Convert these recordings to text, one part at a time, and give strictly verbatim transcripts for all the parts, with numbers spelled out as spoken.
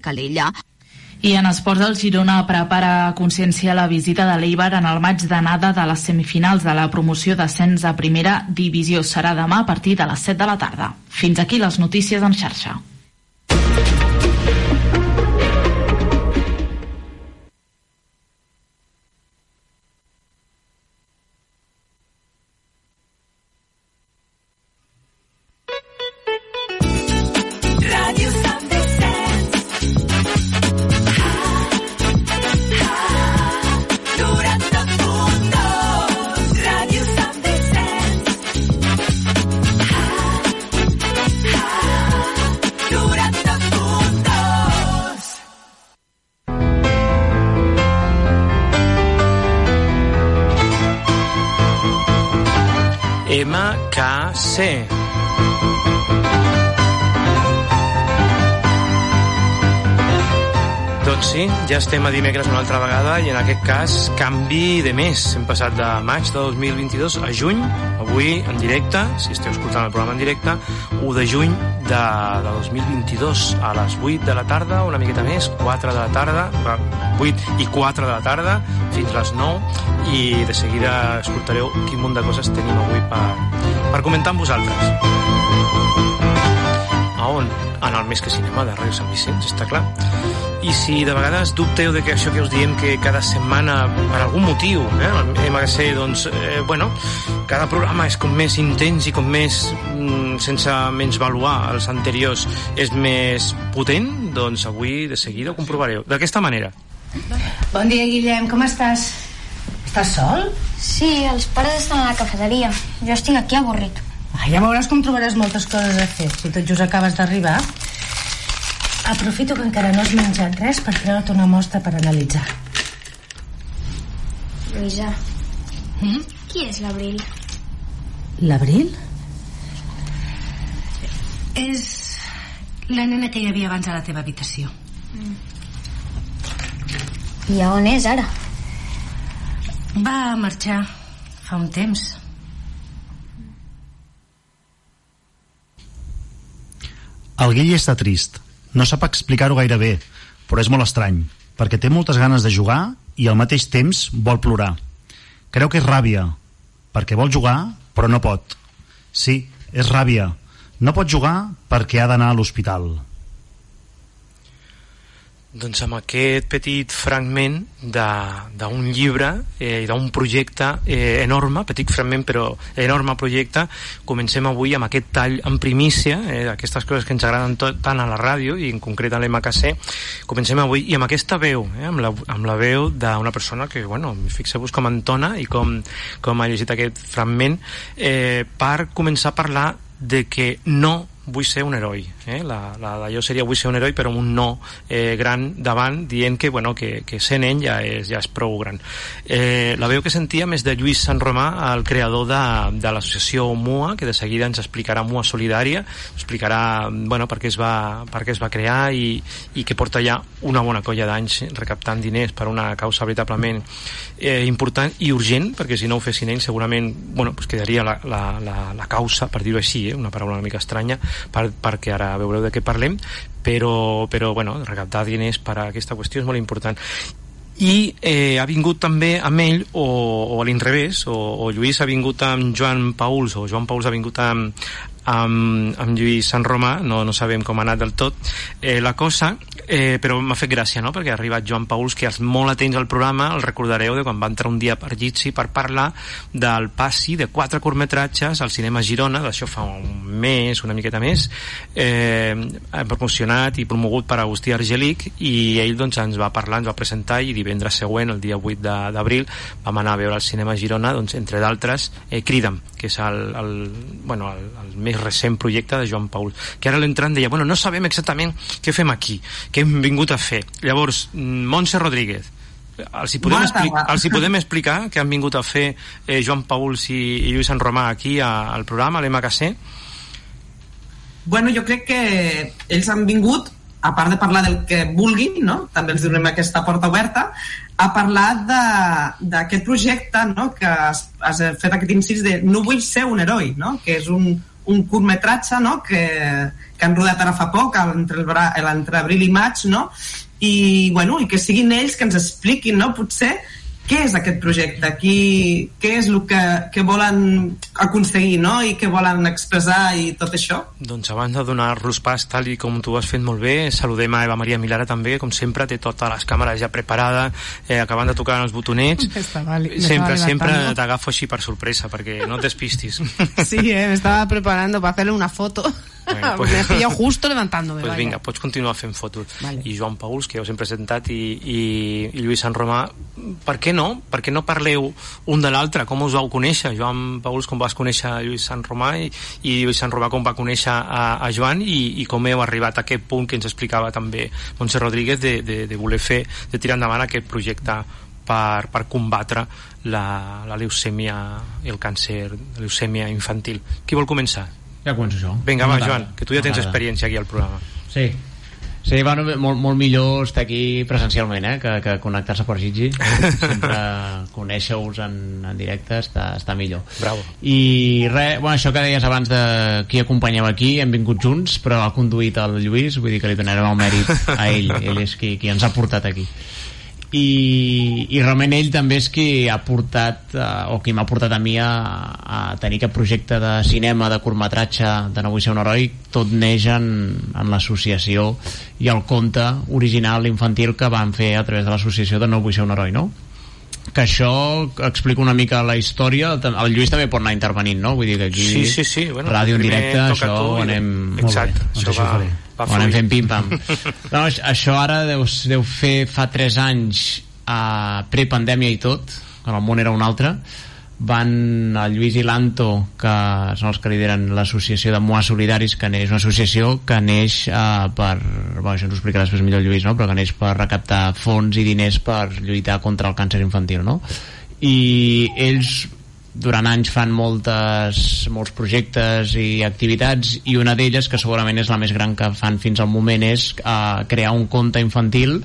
Calella. I en esports, el Girona prepara a consciència la visita de l'Eibar en el maig d'anada de les semifinals de la promoció d'ascens a primera divisió. Serà demà a partir de les set de la tarda. Fins aquí les notícies en xarxa. M K C. Doncs sí, ja estem a dimecres una altra vegada i en aquest cas canvi de mes. Hem passat de maig de dos mil vint-i-dos a juny, avui en directe, si esteu escoltant el programa en directe, u de juny de, de dos mil vint-i-dos a les vuit de la tarda, una miqueta més, quatre de la tarda, vuit i quatre de la tarda, fins les nou, i de seguida escoltareu quin munt de coses tenim avui per, per comentar amb vosaltres. A on? En el Més que Cinema de Ràdio Sant Vicenç, està clar. I si de vegades dubteu de que això que us diem que cada setmana, per algun motiu, eh, el M K C, doncs, eh, bueno, cada programa és com més intens i com més, mm, sense menysvaluar els anteriors, és més potent, doncs avui de seguida ho comprovareu. D'aquesta manera. Bon dia, Guillem, com estàs? Estàs sol? Sí, els pares estan a la cafeteria. Jo estic aquí avorrit. Ah, ja veuràs com trobaràs moltes coses a fer. Si tot just acabes d'arribar. Aprofito que encara no has menjat res per treure't una mostra per analitzar. Lluïsa, mm? Qui és l'Abril? L'Abril? És la nena que hi havia abans a la teva habitació. Mm. I a on és ara? Va marxar fa un temps. El Guille està trist. No sap explicar-ho gaire bé, però és molt estrany, perquè té moltes ganes de jugar i al mateix temps vol plorar. Creu que és ràbia, perquè vol jugar, però no pot. Sí, és ràbia. No pot jugar perquè ha d'anar a l'hospital. Doncs amb aquest petit fragment d'un llibre eh, i d'un projecte eh, enorme, petit fragment però enorme projecte, comencem avui amb aquest tall en primícia, eh, aquestes coses que ens agraden tot, tant a la ràdio i en concret a l'M K C. Comencem avui i amb aquesta veu, eh, amb, la, amb la veu d'una persona que, bueno, fixeu-vos com entona i com, com ha llegit aquest fragment, eh, per començar a parlar de que no vull ser un heroi, eh? la, la d'allò seria vull ser un heroi però amb un no eh, gran davant, dient que, bueno, que, que ser nen ja és, ja és prou gran. Eh, la veu que sentíem és de Lluís Sant Romà, el creador de, de l'associació MUA, que de seguida ens explicarà MUA Solidària, explicarà, bueno, per què es va, per què es va crear i, i que porta ja una bona colla d'anys recaptant diners per una causa veritablement eh, important i urgent, perquè si no ho fessin ells segurament, bueno, pues quedaria la, la, la, la causa, per dir-ho així, eh, una paraula una mica estranya, per, perquè ara veureu de què parlem, però, però bueno, recaptar diners per a aquesta qüestió és molt important. I eh, ha vingut també amb ell o, o a l'inrevés, o, o Lluís ha vingut amb Joan Pauls o Joan Pauls ha vingut amb, amb, amb Lluís Sant Romà, no, no sabem com ha anat del tot eh, la cosa, eh, però m'ha fet gràcia, no?, perquè ha arribat Joan Pauls, que els molt atents al programa el recordareu de quan va entrar un dia per Jitsi per parlar del passi de quatre curtmetratges al cinema Girona, d'això fa un mes, una miqueta més, eh, promocionat i promogut per Agustí Argelic, i ell doncs ens va parlar, ens va presentar, i divendres següent, el dia vuit d'abril, vam anar a veure al cinema Girona, doncs entre d'altres eh, Crida'm, que és el, el, bueno, el, el més recent projecte de Joan Paul, que ara l'entrant deia, bueno, no sabem exactament què fem aquí, què hem vingut a fer. Llavors, Montse Rodríguez, els hi podem, expli els hi podem explicar què han vingut a fer eh, Joan Pauls i, i Lluís Sant Romà aquí a, al programa, a l'M K C? Bueno, jo crec que ells han vingut, a part de parlar del que vulguin, no? També els donem aquesta porta oberta, a parlar d'aquest projecte, no?, que has, has fet aquest incís de no vull ser un heroi, no?, que és un, un curtmetratge, no?, que, que han rodat ara fa poc, entre, el, entre abril i maig, no?, i, bueno, i que siguin ells que ens expliquin, no?, potser què és aquest projecte, qui, què és el que, que volen aconseguir, no?, i què volen expressar i tot això. Doncs abans de donar-los pas, tal i com tu has fet molt bé, saludem a Eva Maria Milara també, com sempre, té totes les càmeres ja preparades, eh, acabant de tocar els botonets. Sempre, sempre t'agafo així per sorpresa, perquè no et despistis. Sí, eh, me estaba preparando para hacerle una foto. Bueno, pues, me he pillado justo levantándome. Pues vaya. Vinga, pots continuar fent fotos. Vale. I Joan Pauls, que ja us hem presentat, i, i, i Lluís Sant Romà, per què no? Per què no parleu un de l'altre? Com us vau conèixer? Joan Pauls, com vas conèixer a Lluís Sant Romà, i, i Lluís Sant Romà, com va conèixer a, a Joan, i, i com heu arribat a aquest punt que ens explicava també Montse Rodríguez de, de, de voler fer, de tirar endavant aquest projecte per, per combatre la, la leucèmia, el càncer de leucèmia infantil. Qui vol començar? Ja començo jo. Vinga, va, Joan, que tu ja tens experiència aquí al programa. Sí. Sí, bueno, molt, molt millor estar aquí presencialment, eh, que, que connectar-se per Gigi. Sempre conèixer-vos en, en directe està, està millor. Bravo. I res, bueno, això que deies abans de qui acompanyeu aquí, hem vingut junts, però ha conduït el Lluís, vull dir que li donarem el mèrit a ell. Ell és qui, qui ens ha portat aquí. I, i realment ell també és qui ha portat uh, o qui m'ha portat a mi a, a tenir aquest projecte de cinema, de curtmetratge de No vull ser un heroi. Tot neix en, en l'associació i el conte original infantil que van fer a través de l'associació de No vull ser un heroi, no? Que això explica una mica la història. El Lluís també pot anar intervenint, no? Vull dir que aquí sí, sí, sí. Bueno, ràdio en directe, això ho anem... Exacte, això va, va ho anem fent pim-pam. No, això ara deu, deu fer fa tres anys, a prepandèmia i tot, quan el món era un altre. Van el Lluís i l'Anto, que són els que lideren l'associació de Moa Solidaris, que és una associació que neix uh, per, bueno, això ens ho explicarà després millor el Lluís, no? Però que neix per recaptar fons i diners per lluitar contra el càncer infantil, no? I ells durant anys fan moltes, molts projectes i activitats, i una d'elles, que segurament és la més gran que fan fins al moment, és uh, crear un conte infantil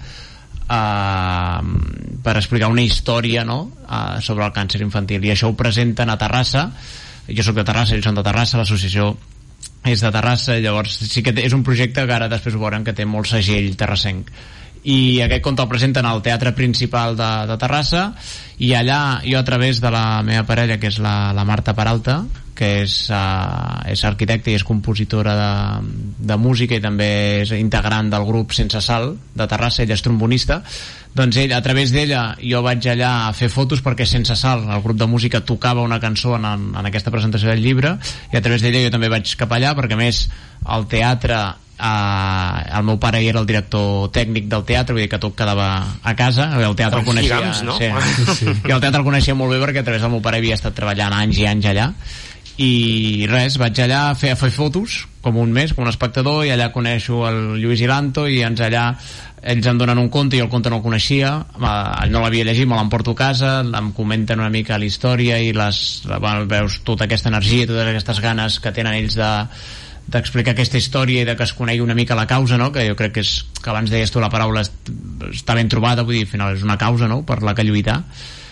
Uh, per explicar una història, no? uh, sobre el càncer infantil, i això ho presenten a Terrassa. Jo soc de Terrassa, ells són de Terrassa, l'associació és de Terrassa, llavors sí que és un projecte que ara després ho veurem que té molt segell terrassenc. I aquest conte el presenten al Teatre Principal de, de Terrassa, i allà jo, a través de la meva parella, que és la, la Marta Peralta, que és, uh, és arquitecta i és compositora de, de música, i també és integrant del grup Sense Sal de Terrassa, ella és trombonista. Doncs ell, a través d'ella jo vaig allà a fer fotos, perquè Sense Sal, el grup de música, tocava una cançó en, en aquesta presentació del llibre, i a través d'ella jo també vaig cap allà, perquè a més el teatre, Uh, el meu pare hi era el director tècnic del teatre, vull dir que tot quedava a casa. El teatre el coneixia, lligams, no? Sí, sí. I el teatre el coneixia molt bé, perquè a través del meu pare havia estat treballant anys i anys allà. I res, vaig allà a fer, a fer fotos com un mes, com un espectador, i allà coneixo el Lluís i l'Anto, i ens allà ells em donen un conte, i el conte no el coneixia, no l'havia llegit, me l'emporto a casa, em comenten una mica la història, i les, bueno, veus tota aquesta energia i totes aquestes ganes que tenen ells de d'explicar aquesta història i de que es conegui una mica la causa, no? Que jo crec que és, que abans deies tu la paraula està ben trobada, vull dir, al final és una causa, no?, per la que lluitar.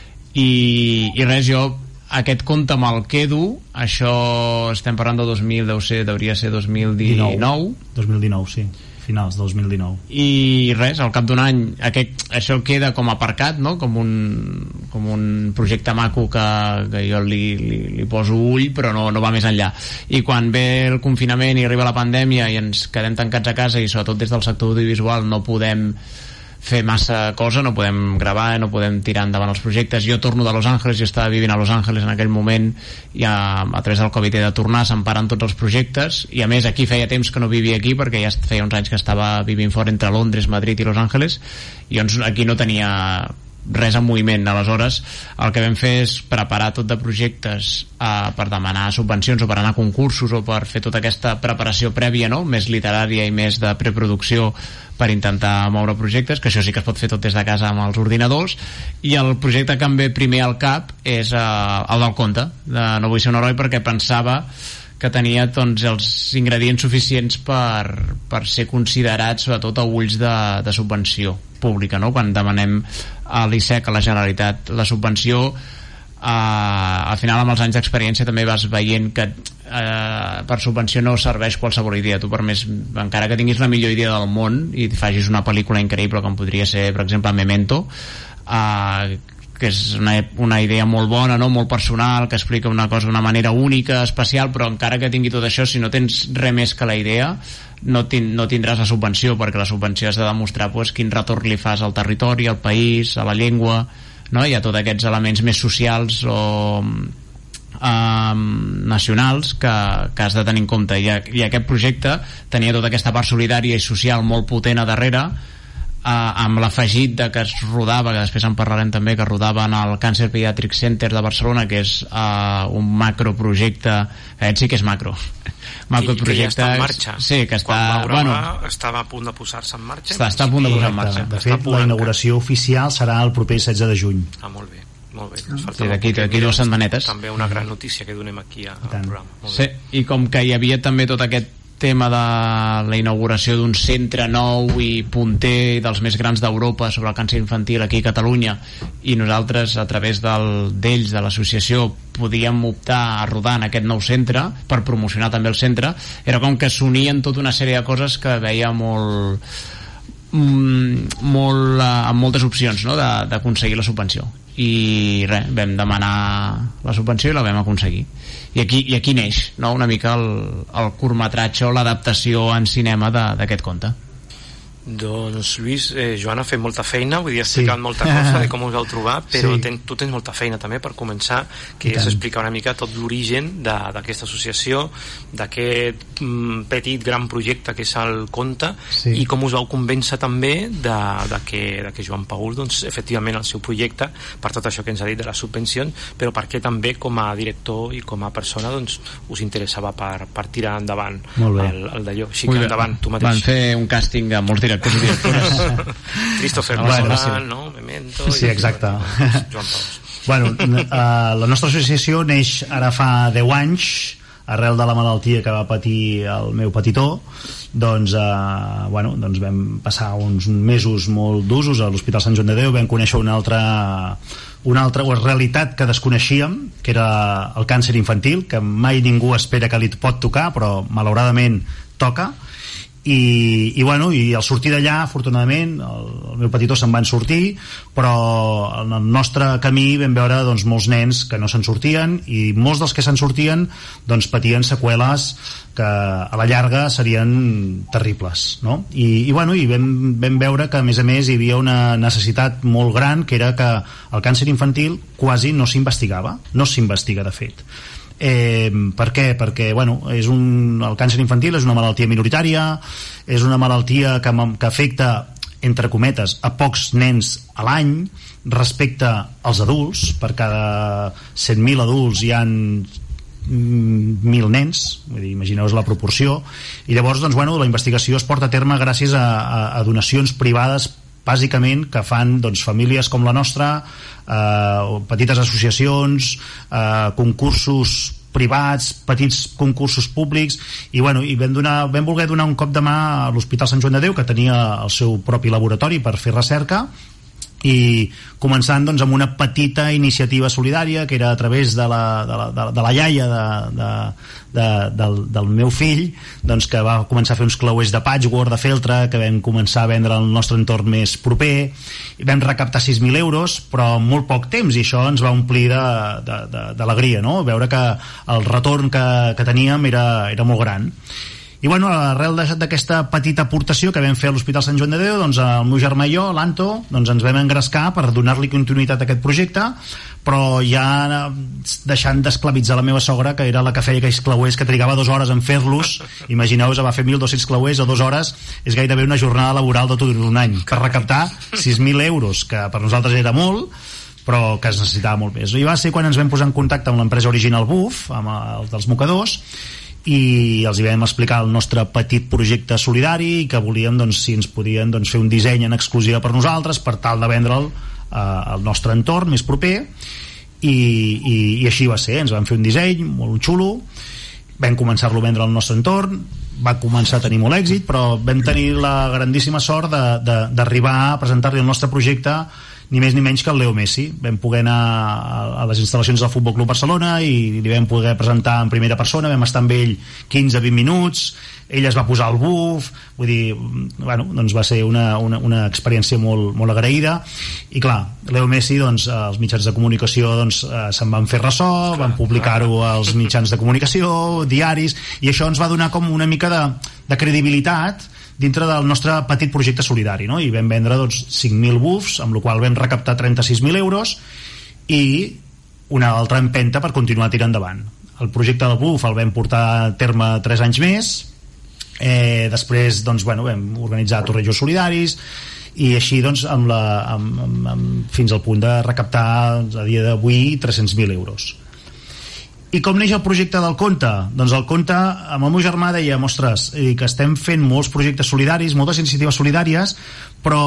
I, i res, jo aquest conte me'l quedo. Això estem parlant de dos mil, deu ser, hauria ser dos mil dinou. dos mil dinou, sí, finals de dos mil dinou. I res, al cap d'un any aquest, això queda com aparcat, no? Com un, com un projecte maco que, que jo li, li, li poso ull, però no, no va més enllà. I quan ve el confinament i arriba la pandèmia i ens quedem tancats a casa, i sobretot des del sector audiovisual no podem fer massa cosa, no podem gravar, no podem tirar endavant els projectes. Jo torno de Los Angeles, jo estava vivint a Los Angeles en aquell moment, i a, a través del Covid he de tornar, s'emparen tots els projectes, i a més aquí feia temps que no vivia aquí, perquè ja feia uns anys que estava vivint fora entre Londres, Madrid i Los Angeles, i doncs aquí no tenia res en moviment. Aleshores el que vam fer és preparar tot de projectes eh, per demanar subvencions, o per anar a concursos, o per fer tota aquesta preparació prèvia, no?, més literària i més de preproducció, per intentar moure projectes, que això sí que es pot fer tot des de casa amb els ordinadors. I el projecte que em ve primer al cap és eh, el del conte de No vull ser un heroi, perquè pensava que tenia doncs, els ingredients suficients per, per ser considerat, sobretot a ulls de, de subvenció pública, no? Quan demanem a l'I S E C, a la Generalitat, la subvenció, Uh, al final amb els anys d'experiència també vas veient que uh, per subvenció no serveix qualsevol idea. Tu per més, encara que tinguis la millor idea del món i facis una pel·lícula increïble com podria ser per exemple Memento, uh, que és una, una idea molt bona, no? Molt personal, que explica una cosa d'una manera única, especial, però encara que tingui tot això, si no tens res més que la idea no, tin, no tindràs la subvenció, perquè la subvenció has de demostrar pues, quin retorn li fas al territori, al país, a la llengua, no? Hi ha tots aquests elements més socials o um, nacionals que, que has de tenir en compte, i, i aquest projecte tenia tota aquesta part solidària i social molt potent a darrere, uh, amb l'afegit de que es rodava, que després en parlarem també, que rodava en el Cancer Pediatric Center de Barcelona, que és uh, un macroprojecte, aquest sí que és macro macroprojecte, que ja està en marxa. Sí, que està, quan bueno, estava a punt de posar-se en marxa. Està, està a punt de posar en marxa. De fet, la inauguració oficial serà el proper setze de juny. Ah, molt bé. Molt bé. Sí, d'aquí dues setmanetes. També una gran notícia que donem aquí al programa. Molt sí, bé. I com que hi havia també tot aquest tema de la inauguració d'un centre nou i punter dels més grans d'Europa sobre el càncer infantil aquí a Catalunya, i nosaltres a través del, d'ells, de l'associació, podíem optar a rodar en aquest nou centre per promocionar també el centre, era com que s'unien tota una sèrie de coses que veia molt mm, molt, uh, amb moltes opcions, no? D'aconseguir la subvenció, i res, vam demanar la subvenció i la vam aconseguir, i aquí, i aquí neix, no? Una mica el, el curtmetratge o l'adaptació en cinema d'aquest conte. Doncs Lluís, eh, Joan ha fet molta feina, vull dir, ha explicat sí. molta cosa de com us vau trobar, però sí. ten, tu tens molta feina també per començar, que és explicar una mica tot l'origen d'aquesta associació, d'aquest mm, petit gran projecte que és el Conte, sí. i com us vau convèncer també de, de, que, de que Joan Paul, doncs, efectivament el seu projecte, per tot això que ens ha dit de les subvencions, però perquè també com a director i com a persona doncs, us interessava per, per tirar endavant el, el d'allò. Així que endavant, tu mateix. Van fer un càsting amb molts directors Christopher Nolan, bueno, no? Memento, sí, exacte. Joan Paul. Bueno, uh, la nostra associació neix ara fa deu anys arrel de la malaltia que va patir el meu petitó. Doncs, uh, bueno, doncs vam passar uns mesos molt d'usos a l'Hospital Sant Joan de Déu, vam conèixer una altra una altra realitat que desconeixíem, que era el càncer infantil, que mai ningú espera que li pot tocar, però malauradament toca. I, i bueno, i al sortir d'allà, afortunadament el, el meu petitó se'n van sortir, però en el nostre camí vam veure doncs, molts nens que no se'n sortien, i molts dels que se'n sortien doncs, patien seqüeles que a la llarga serien terribles, no? I, i, bueno, i vam, vam veure que a més a més hi havia una necessitat molt gran, que era que el càncer infantil quasi no s'investigava, no s'investiga de fet. Eh, per què? Perquè bueno, és un, el càncer infantil és una malaltia minoritària, és una malaltia que, que afecta, entre cometes, a pocs nens a l'any respecte als adults. Per cada cent mil adults hi ha mil nens, vull dir, imagineu-vos la proporció, i llavors doncs, bueno, la investigació es porta a terme gràcies a, a, a donacions privades, bàsicament, que fan doncs, famílies com la nostra, eh, petites associacions, eh, concursos privats, petits concursos públics, i, bueno, i vam, donar, vam voler donar un cop de mà a l'Hospital Sant Joan de Déu, que tenia el seu propi laboratori per fer recerca, i començant doncs, amb una petita iniciativa solidària que era a través de la, de la, de la, de la iaia de, de, de, del, del meu fill, doncs, que va començar a fer uns clauers de patchwork, de feltre, que vam començar a vendre al nostre entorn més proper, i vam recaptar sis mil euros, però en molt poc temps, i això ens va omplir d'alegria, no? Veure que el retorn que, que teníem era, era molt gran. I bueno, arrel d'aquesta petita aportació que vam fer a l'Hospital Sant Joan de Déu, doncs el meu germà i jo, l'Anto, doncs ens vam engrescar per donar-li continuïtat a aquest projecte, però ja deixant d'esclavitzar la meva sogra, que era la que feia aquells clauers que trigava dues hores en fer-los. Imagineu-vos, va fer mil dos-cents clauers a dues hores, és gairebé una jornada laboral de tot un any, per recaptar sis mil euros, que per nosaltres era molt, però que es necessitava molt més. I va ser quan ens vam posar en contacte amb l'empresa Original Buff, amb els dels mocadors, i els hi vam explicar el nostre petit projecte solidari, i que volíem doncs, si ens podien doncs, fer un disseny en exclusiva per nosaltres per tal de vendre'l eh, al nostre entorn més proper, i, i, i així va ser. Ens van fer un disseny molt xulo, vam començar-lo a vendre al nostre entorn, va començar a tenir molt èxit, però vam tenir la grandíssima sort d'arribar a presentar-li el nostre projecte ni més ni menys que el Leo Messi. Vam poder anar a les instal·lacions del Futbol Club Barcelona i li vam poder presentar en primera persona, vam estar amb ell quinze a vint minuts, ell es va posar el buf, vull dir, bueno, doncs va ser una, una, una experiència molt, molt agraïda. I clar, Leo Messi, doncs, els mitjans de comunicació doncs, se'n van fer ressò, van publicar-ho als mitjans de comunicació, diaris, i això ens va donar com una mica de, de credibilitat dintre del nostre petit projecte solidari, no? I vam vendre doncs, cinc mil bufs, amb la qual vam recaptar trenta-sis mil euros i una altra empenta per continuar tirant endavant. El projecte del buf el vam portar a terme tres anys més, eh, després doncs, bueno, vam organitzar tornejos solidaris i així doncs, amb la, amb, amb, amb, fins al punt de recaptar a dia d'avui tres-cents mil euros. I com neix el projecte del conte? Doncs el conte, amb el meu germà deia, ostres, que estem fent molts projectes solidaris, moltes iniciatives solidàries, però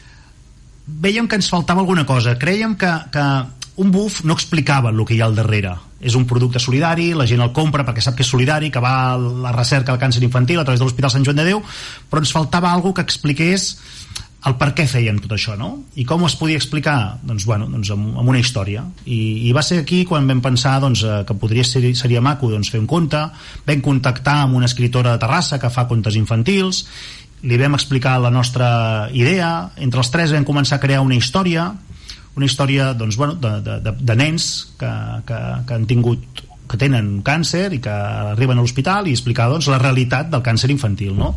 vèiem que ens faltava alguna cosa. Crèiem que, que un buf no explicava el que hi ha al darrere. És un producte solidari, la gent el compra perquè sap que és solidari, que va a la recerca del càncer infantil a través de l'Hospital Sant Joan de Déu, però ens faltava alguna que expliqués el per què fèiem tot això, no? I com es podia explicar? Doncs, bueno, doncs amb, amb una història. I, I va ser aquí quan vam pensar doncs, que podria ser, seria maco doncs, fer un conte. Vam contactar amb una escritora de Terrassa que fa contes infantils, li vam explicar la nostra idea, entre els tres vam començar a crear una història, una història doncs, bueno, de, de, de, de nens que, que, que han tingut, que tenen càncer i que arriben a l'hospital i explicar doncs, la realitat del càncer infantil, no?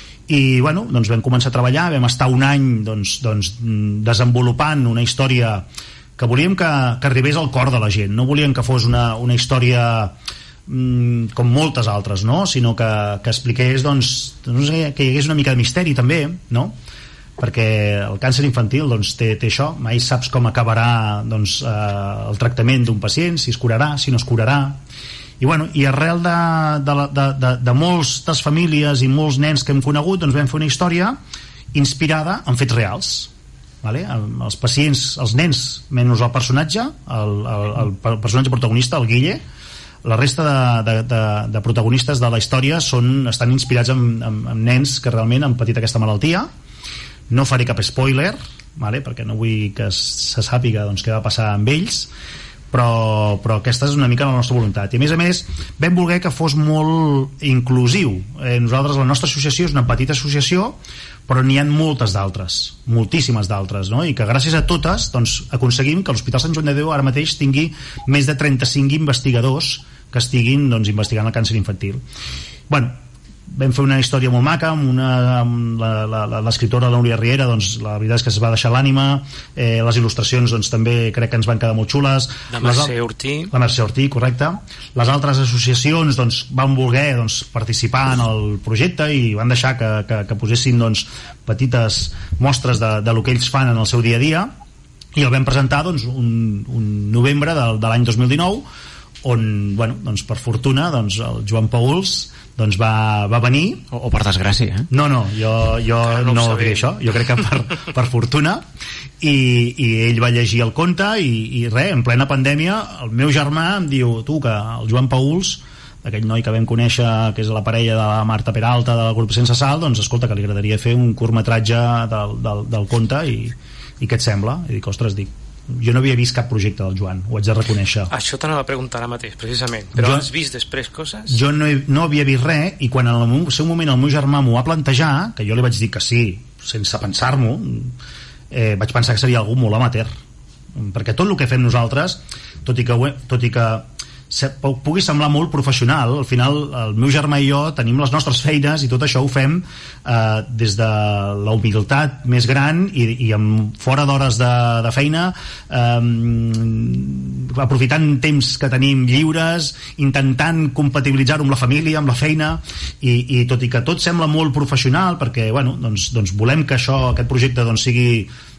I bueno, doncs vam començar a treballar, vam estar un any doncs, doncs, desenvolupant una història que volíem que, que arribés al cor de la gent, no volíem que fos una, una història mmm, com moltes altres, no? Sinó que, que expliqués doncs, doncs, que hi hagués una mica de misteri també, no? Perquè el càncer infantil doncs, té, té això, mai saps com acabarà doncs, eh, el tractament d'un pacient, si es curarà, si no es curarà. I, bueno, i arrel de, de, de, de, de moltes famílies i molts nens que hem conegut, doncs vam fer una història inspirada en fets reals, vale? Els pacients, els nens menys el personatge el, el, el personatge protagonista, el Guille, la resta de, de, de, de protagonistes de la història són, estan inspirats en, en, en nens que realment han patit aquesta malaltia. No faré cap spoiler, vale? Perquè no vull que se sàpiga doncs, què va passar amb ells, però, però aquesta és una mica la nostra voluntat. I a més a més vam voler que fos molt inclusiu. eh, nosaltres, la nostra associació és una petita associació, però n'hi ha moltes d'altres, moltíssimes d'altres, no? I que gràcies a totes doncs, aconseguim que l'Hospital Sant Joan de Déu ara mateix tingui més de trenta-cinc investigadors que estiguin doncs, investigant el càncer infantil. Bueno, vam fer una història molt maca amb, una, amb la, la, l'escriptora la Núria Riera, doncs la veritat és que es va deixar l'ànima, eh, les il·lustracions doncs, també crec que ens van quedar molt xules. La Mercè Ortí. La Mercè Ortí, correcte. Les altres associacions doncs, van voler doncs, participar en el projecte i van deixar que, que, que posessin doncs, petites mostres de, de lo que ells fan en el seu dia a dia, i el vam presentar doncs, un, un novembre de, de l'any dos mil dinou, on, bueno, doncs, per fortuna doncs, el Joan Pauls doncs va, va venir o, o per desgràcia, eh? no, no, jo, jo no, no diré això, jo crec que per, per fortuna i, i ell va llegir el conte i, i res, en plena pandèmia el meu germà em diu, tu que el Joan Pauls, aquell noi que vam conèixer que és la parella de la Marta Peralta del grup Sense Sal, doncs escolta que li agradaria fer un curtmetratge del, del, del conte i, i què et sembla? I dic, ostres, dic jo no havia vist cap projecte del Joan, ho haig de reconèixer. Això t'anava a preguntar ara mateix, precisament. Però jo, has vist després coses? Jo no, he, no havia vist res, i quan en el seu moment el meu germà m'ho va plantejar, que jo li vaig dir que sí, sense pensar-m'ho, eh, vaig pensar que seria algú molt amateur. Perquè tot el que fem nosaltres, tot i que, tot i que pugui semblar molt professional, al final el meu germà i jo tenim les nostres feines i tot això ho fem eh, des de la humilitat més gran i, i amb, fora d'hores de, de feina, eh, aprofitant temps que tenim lliures, intentant compatibilitzar-ho amb la família, amb la feina, i, i tot i que tot sembla molt professional perquè bueno, doncs, doncs volem que això, aquest projecte doncs, sigui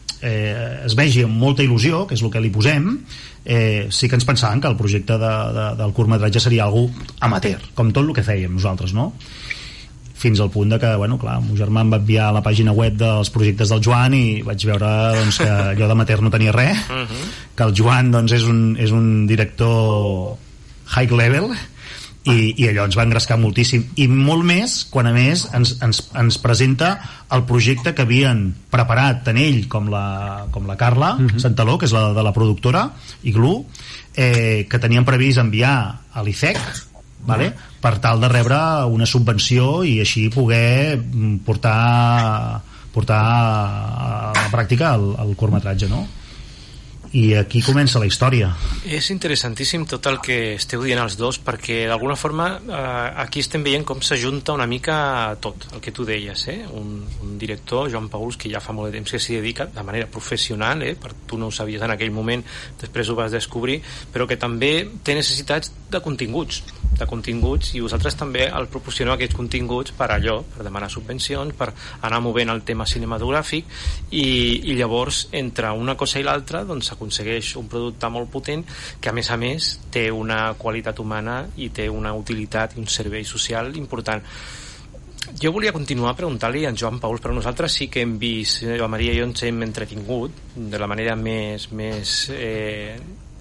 eh, es vegi amb molta il·lusió, que és el que li posem, eh, sí que ens pensàvem que el projecte de, de, del curtmetratge seria algú amateur, com tot el que fèiem nosaltres, no? Fins al punt de que, bueno, clar, el meu germà em va enviar a la pàgina web dels projectes del Joan i vaig veure doncs, que allò d'amateur no tenia res, uh-huh. que el Joan doncs, és, un, és un director high level i, i allò ens va engrescar moltíssim, i molt més quan a més ens, ens, ens presenta el projecte que havien preparat tant ell com la, com la Carla uh-huh. Santaló, que és la de la productora Iglú, eh, que tenien previst enviar a l'I C E C, vale? Per tal de rebre una subvenció i així poder portar portar a la pràctica el, el curtmetratge, no? I aquí comença la història. És interessantíssim tot el que esteu dient els dos, perquè d'alguna forma eh, aquí estem veient com s'ajunta una mica tot, el que tu deies, eh? un, un director, Joan Pauls, que ja fa molt de temps que s'hi dedica de manera professional, eh? Per, tu no ho sabies en aquell moment, després ho vas descobrir, però que també té necessitats de continguts, de continguts, i vosaltres també el proporcioneu aquests continguts per allò, per demanar subvencions, per anar movent el tema cinematogràfic, i, i llavors entre una cosa i l'altra doncs aconsegueix un producte molt potent que a més a més té una qualitat humana i té una utilitat i un servei social important. Jo volia continuar preguntant-li a en Joan Pauls, però nosaltres sí que hem vist, la Maria i jo ens hem entretingut de la manera més, més eh,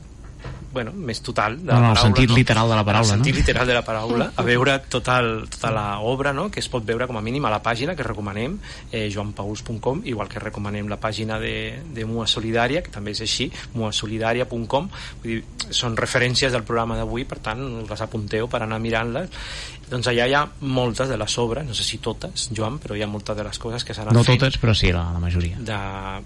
bueno, més total de la no, no, paraula, el sentit no? literal de la paraula, el sentit no? literal de la paraula, a veure tota, el, tota l'obra, no? Que es pot veure com a mínim a la pàgina que recomanem, eh, joan pauls punt com, igual que recomanem la pàgina de, de Mua Solidària, que també és així, mua solidària punt com, vull dir, són referències del programa d'avui, per tant us les apunteu per anar mirant-les. Doncs allà hi ha moltes de les obres, no sé si totes, Joan, però hi ha moltes de les coses que s'han no fet. No totes, però sí, la, la majoria. De,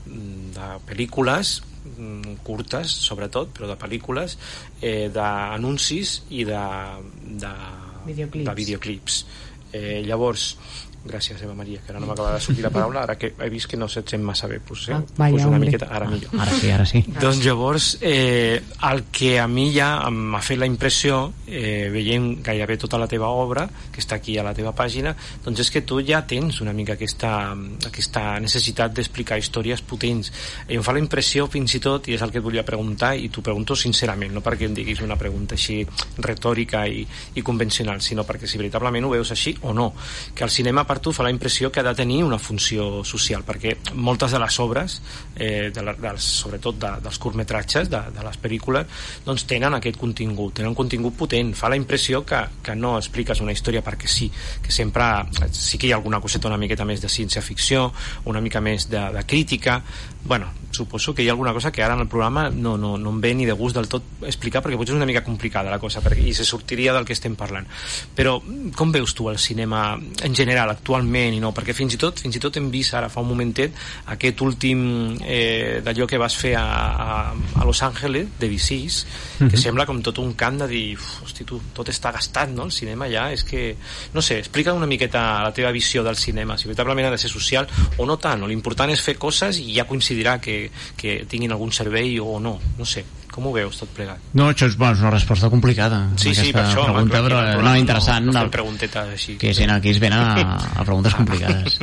de pel·lícules curtes, sobretot, però de pel·lícules, eh, d'anuncis i de, de videoclips. De videoclips. Eh, llavors, gràcies, Eva Maria, que ara no m'acaba de sortir la paraula, ara que he vist que no se't sent massa bé, pues, eh? ah, vaya, pues una hombre. miqueta, ara millor. Ara sí, ara sí. Doncs llavors, eh, el que a mi ja m'ha fet la impressió, eh, veient gairebé tota la teva obra, que està aquí a la teva pàgina, doncs és que tu ja tens una mica aquesta, aquesta necessitat d'explicar històries potents. I em fa la impressió, fins i tot, i és el que et volia preguntar, i t'ho pregunto sincerament, no perquè em diguis una pregunta així retòrica i, i convencional, sinó perquè si veritablement ho veus així o no, que el cinema per tu fa la impressió que ha de tenir una funció social, perquè moltes de les obres, eh, de la, dels, sobretot de, dels curtmetratges, de, de les pel·lícules, doncs tenen aquest contingut, tenen un contingut potent. Fa la impressió que, que no expliques una història perquè sí, que sempre sí que hi ha alguna coseta una miqueta més de ciència-ficció, una mica més de, de crítica. Bueno, suposo que hi ha alguna cosa que ara en el programa no, no, no em ve ni de gust del tot explicar, perquè potser és una mica complicada la cosa, perquè, i se sortiria del que estem parlant. Però com veus tu el cinema en general, actualment, i no? Perquè fins i tot fins i tot hem vist ara fa un momentet aquest últim eh, d'allò que vas fer a, a, a Los Angeles, de D C S, que uh-huh. sembla com tot un camp de dir, hosti tu, tot està gastat, no? El cinema ja és que, no sé, explica una miqueta la teva visió del cinema, si veritablement ha de ser social o no tant, o l'important és fer coses i ja coincidirà que, que tinguin algun servei o no, no sé. Com ho veus tot plegat? No, això és, bueno, és una resposta complicada. Sí, sí, per això. Pregunta, home, però, però no, interessant. No, no, no preguntetes així. Que si no, aquí es venen a, a preguntes complicades.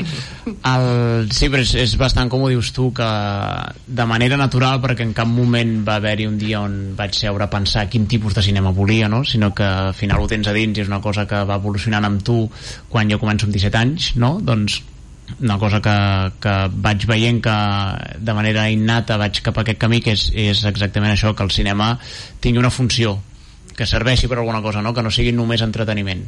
El, sí, però és, és bastant, com ho dius tu, que de manera natural, perquè en cap moment va haver-hi un dia on vaig seure a pensar quin tipus de cinema volia, no? Sinó que al final ho tens a dins i és una cosa que va evolucionant amb tu quan jo començo amb disset anys, no? Doncs una cosa que, que vaig veient que de manera innata vaig cap a aquest camí, que és, és exactament això, que el cinema tingui una funció, que serveixi per alguna cosa, no? Que no sigui només entreteniment.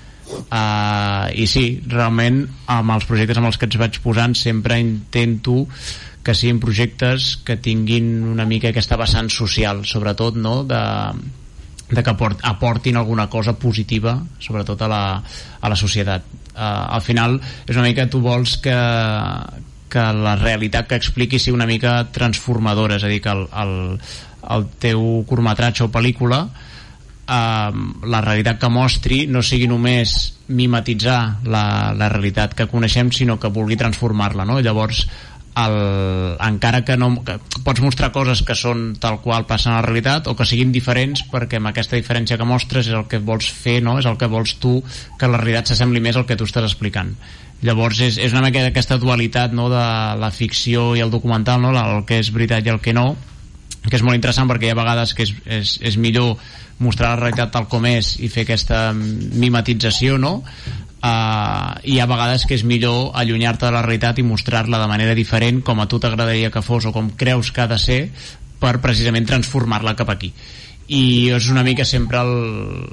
Uh, i sí, realment amb els projectes amb els que ens vaig posant sempre intento que siguin projectes que tinguin una mica aquesta vessant social, sobretot, no? de, de que aportin alguna cosa positiva, sobretot a la, a la societat. Uh, al final és una mica, tu vols que, que la realitat que expliqui sigui una mica transformadora, és a dir, que el, el, el teu curtmetratge o pel·lícula, uh, la realitat que mostri no sigui només mimetitzar la, la realitat que coneixem, sinó que vulgui transformar-la, no? Llavors el, encara que no que pots mostrar coses que són tal qual passen a la realitat o que siguin diferents, perquè amb aquesta diferència que mostres és el que vols fer, no? És el que vols tu, que la realitat s'assembli més al que tu estàs explicant. Llavors és, és una mica aquesta dualitat, no? De la ficció i el documental, no? El que és veritat i el que no, que és molt interessant perquè hi ha vegades que és, és, és millor mostrar la realitat tal com és i fer aquesta mimetització, no? Uh, i hi ha vegades que és millor allunyar-te de la realitat i mostrar-la de manera diferent, com a tu t'agradaria que fos o com creus que ha de ser, per precisament transformar-la cap aquí. I és una mica sempre el,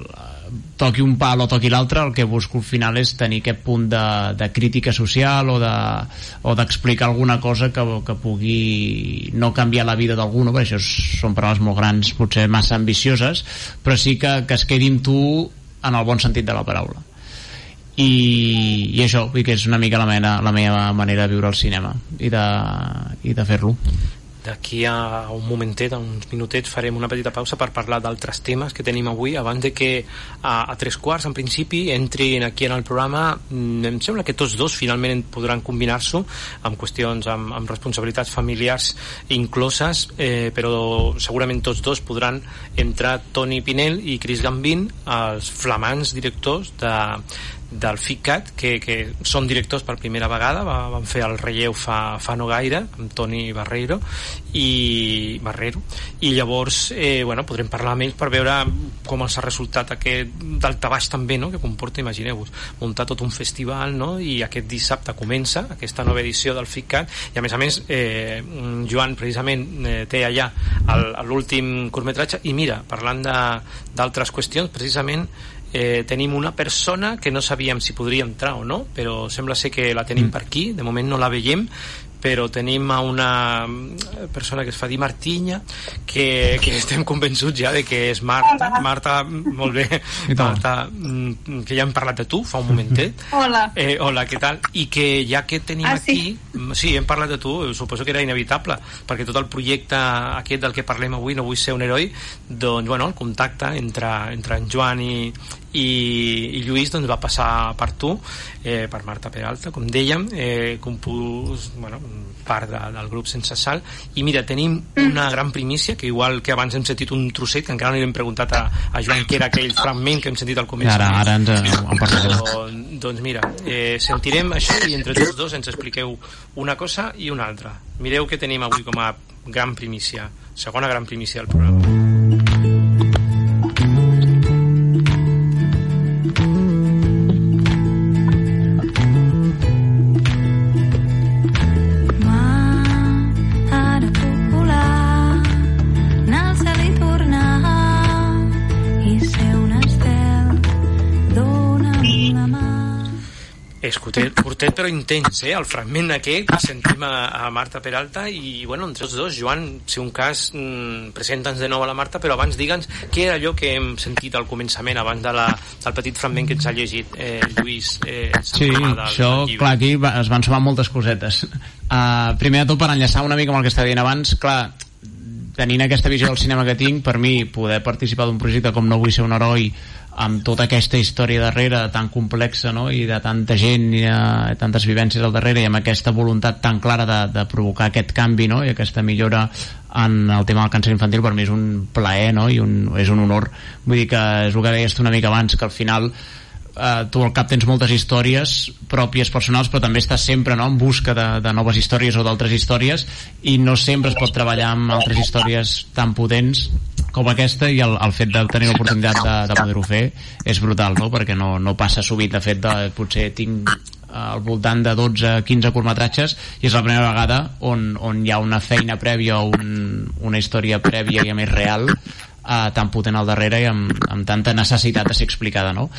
toqui un pal o toqui l'altre, el que busco al final és tenir aquest punt de, de crítica social o de, o d'explicar alguna cosa que, que pugui no canviar la vida d'algú, no? Perquè això són paraules molt grans, potser massa ambicioses, però sí que, que es quedi amb tu en el bon sentit de la paraula. I, i això, vull dir que és una mica la meva, la meva manera de viure el cinema i de, i de fer-lo. D'aquí a un momentet, a uns minutets, farem una petita pausa per parlar d'altres temes que tenim avui, abans de que a, a tres quarts, en principi, entrin aquí en el programa. Em sembla que tots dos finalment podran combinar-s'ho amb qüestions, amb, amb responsabilitats familiars incloses, eh, però segurament tots dos podran entrar, Toni Pinell i Chris Gambin, els flamants directors de del FICAT, que, que són directors per primera vegada, va, van fer el relleu fa, fa no gaire, amb Toni Barreiro i Barrero, i llavors eh, bueno, podrem parlar amb ells per veure com els ha resultat aquest daltabaix també, no?, que comporta, imagineu-vos, muntar tot un festival, no?, i aquest dissabte comença aquesta nova edició del FICAT, i a més a més eh, Joan precisament eh, té allà l'últim curtmetratge, i mira, parlant d'altres qüestions, precisament Eh, tenim una persona que no sabíem si podria entrar o no, però sembla ser que la tenim per aquí, de moment no la veiem, però tenim a una persona que es fa dir Martinya, que, que estem convençuts ja de que és Marta. Marta, molt bé, Marta, que ja hem parlat de tu fa un momentet. Hola. Eh, hola, què tal? I que ja que tenim ah, aquí, sí? sí, hem parlat de tu, suposo que era inevitable, perquè tot el projecte aquest del que parlem avui, No vull ser un heroi, doncs, bueno, el contacte entre, entre en Joan i, i, i Lluís doncs va passar per tu, eh, per Marta Peralta, com dèiem, eh, compús, bueno, part de, del grup Sense Sal, i mira, tenim una gran primícia, que igual que abans hem sentit un trosset, que encara no li hem preguntat a, a Joan què era aquell fragment que hem sentit al començament. Ara, ara ens en parlarem. Doncs, doncs mira, eh, sentirem això i entre tots dos ens expliqueu una cosa i una altra. Mireu què tenim avui com a gran primícia, segona gran primícia del programa. És curtet, curtet però intens, eh? El fragment aquest que sentim a, a Marta Peralta i, bueno, entre els dos, Joan, si un cas mmm, presenta'ns de nou a la Marta, però abans digue'ns què era allò que hem sentit al començament abans de la, del petit fragment que ens ha llegit eh, Lluís eh, sí, del, això, del clar, aquí va, es van sumar moltes cosetes. Uh, primer de tot, per enllaçar una mica amb el que estava dient abans, clar, tenint aquesta visió del cinema que tinc, per mi poder participar d'un projecte com No vull ser un heroi, amb tota aquesta història darrere tan complexa, no?, i de tanta gent i de tantes vivències al darrere, i amb aquesta voluntat tan clara de, de provocar aquest canvi, no?, i aquesta millora en el tema del càncer infantil, per mi és un plaer, no?, i un, és un honor. Vull dir que és el que deies tu una mica abans, que al final Uh, tu al cap tens moltes històries pròpies personals, però també estàs sempre, no?, en busca de, de noves històries o d'altres històries, i no sempre es pot treballar amb altres històries tan potents com aquesta, i el, el fet de tenir l'oportunitat de, de poder-ho fer és brutal, no?, perquè no, no passa sovint. De fet, de, potser tinc al voltant de dotze quinze curtmetratges i és la primera vegada on, on hi ha una feina prèvia, un, una història prèvia i a més real, uh, tan potent al darrere i amb, amb tanta necessitat de ser explicada, no?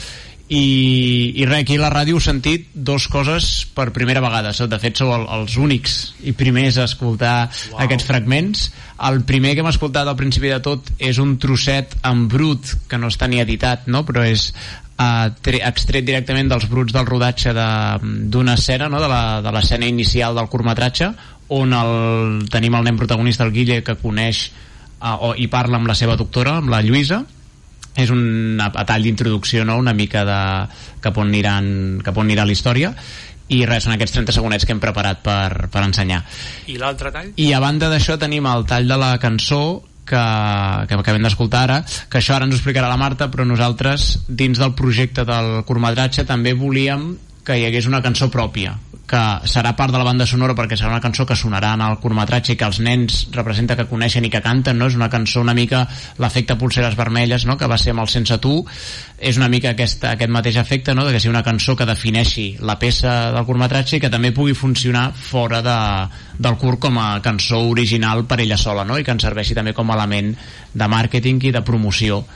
I, i res, aquí a la ràdio he sentit dos coses per primera vegada. De fet, sou el, els únics i primers a escoltar wow. aquests fragments. El primer que hem escoltat al principi de tot és un trosset en brut, que no està ni editat, no?, però és uh, tre, extret directament dels bruts del rodatge d'una escena, no?, de l'escena inicial del curtmetratge, on el, tenim el nen protagonista, el Guille, que coneix uh, o, i parla amb la seva doctora, amb la Lluïsa. És un a tall d'introducció, no?, una mica de cap on aniran, cap on anirà la història, i res, són aquests trenta segonets que hem preparat per, per ensenyar. I l'altre tall? I a banda d'això tenim el tall de la cançó que, que acabem d'escoltar ara, que això ara ens ho explicarà la Marta, però nosaltres dins del projecte del curtmetratge també volíem que hi hagués una cançó pròpia, que serà part de la banda sonora perquè serà una cançó que sonarà en el curtmetratge i que els nens representa que coneixen i que canten, no? És una cançó una mica l'efecte Polseres Vermelles, no?, que va ser amb el Sense tu, és una mica aquest, aquest mateix efecte, no?, de que sigui una cançó que defineixi la peça del curtmetratge i que també pugui funcionar fora de, del curt com a cançó original per ella sola, no?, i que ens serveixi també com a element de màrqueting i de promoció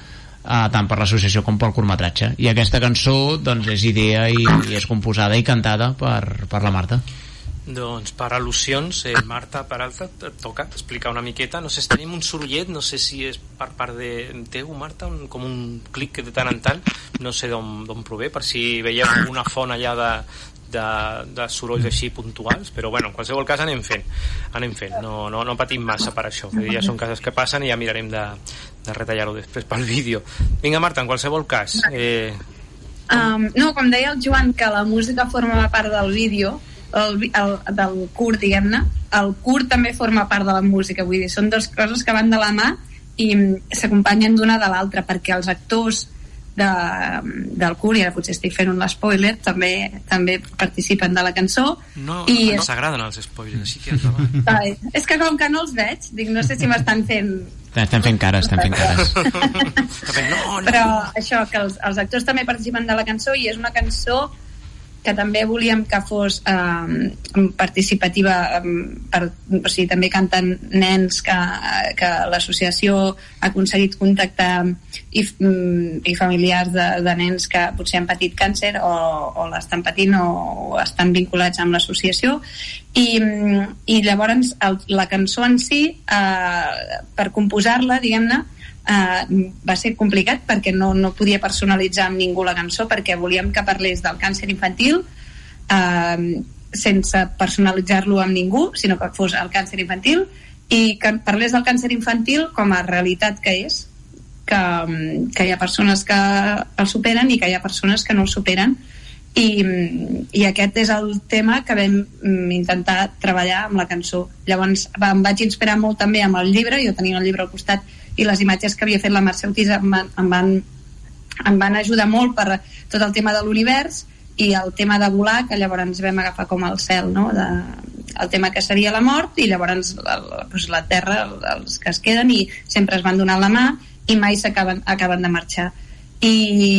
Uh, tant per l'associació com pel curtmetratge, i aquesta cançó doncs és idea i, i és composada i cantada per, per la Marta. Doncs per al·lusions, eh, Marta Peralta, et toca explicar una miqueta. No sé si tenim un sorollet, no sé si és per part de teu, Marta, un, com un clic de tant en tant, no sé d'on prové, per si veieu una font allà de, de, de sorolls així puntuals, però bueno, en qualsevol cas anem fent, anem fent. No, no, no patim massa per això, ja són coses que passen i ja mirarem de, de retallar-ho després pel vídeo. Vinga, Marta, en qualsevol cas. Eh... Um, no, com deia el Joan, que la música forma part del vídeo, el, el, del curt, diguem-ne, el curt també forma part de la música, vull dir, són dues coses que van de la mà i s'acompanyen d'una de l'altra, perquè els actors de, del curt, i ara potser estic fent un spoiler, també també participen de la cançó. No, i no s'agraden els spoilers, així que endavant. Vale. És que com que no els veig, dic, no sé si m'estan fent... Estem fent cares, estem fent cares. no, no. Però això, que els, els actors també participen de la cançó i és una cançó que també volíem que fos eh, participativa, eh, per, o sigui, també canten nens que, que l'associació ha aconseguit contactar i, i familiars de, de nens que potser han patit càncer o, o l'estan patint o, o estan vinculats amb l'associació i, i llavors el, la cançó en si eh, per composar-la, diguem-ne, Uh, va ser complicat perquè no, no podia personalitzar amb ningú la cançó, perquè volíem que parlés del càncer infantil uh, sense personalitzar-lo amb ningú, sinó que fos el càncer infantil i que parlés del càncer infantil com a realitat que és, que, que hi ha persones que el superen i que hi ha persones que no el superen i, i aquest és el tema que vam intentar treballar amb la cançó. Llavors em vaig inspirar molt també amb el llibre, jo tenia el llibre al costat i les imatges que havia fet la Mercè Ortiz em van, em van, em van ajudar molt per tot el tema de l'univers i el tema de volar, que llavors ens vam agafar com el cel, no? De, el tema que seria la mort i llavors el, doncs la terra, els que es queden i sempre es van donar la mà i mai s'acaben acaben de marxar i,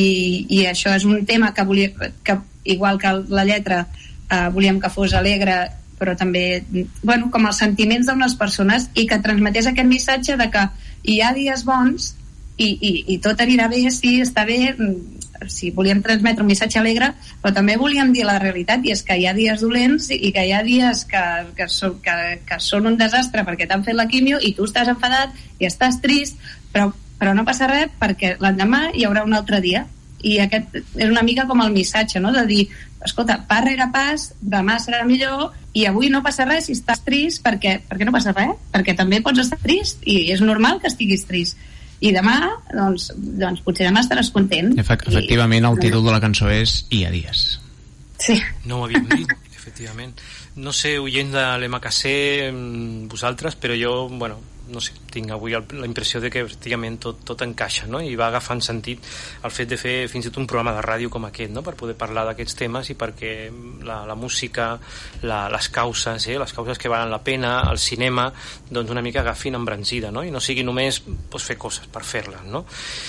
i això és un tema que volia que, igual que la lletra eh, volíem que fos alegre però també, bueno, com els sentiments d'unes persones i que transmetés aquest missatge de que hi ha dies bons i, i, i tot anirà bé, sí, està bé, sí, volíem transmetre un missatge alegre, però també volíem dir la realitat, i és que hi ha dies dolents i que hi ha dies que, que, són, que, que són un desastre perquè t'han fet la quimio i tu estàs enfadat i estàs trist, però, però no passa res perquè l'endemà hi haurà un altre dia. I aquest és una mica com el missatge, no? De dir, escolta, pas rere pas, demà serà millor i avui no passa res si estàs trist perquè, perquè no passa res, perquè també pots estar trist i és normal que estiguis trist i demà, doncs, doncs potser demà estaràs content. Efect efectivament, el títol de la cançó és I ha dies. Sí. No ho havíem dit, efectivament. No sé, oient de l'Emma Cassé, vosaltres, però jo, bueno, no sé, tinc avui el, la impressió de que efectivament tot, tot encaixa, no? I va agafant sentit el fet de fer fins i tot un programa de ràdio com aquest, no? Per poder parlar d'aquests temes i perquè la, la música, la, les causes, eh? Les causes que valen la pena, el cinema, doncs una mica agafin embranzida, no? I no sigui només pues, fer coses per fer-les, no?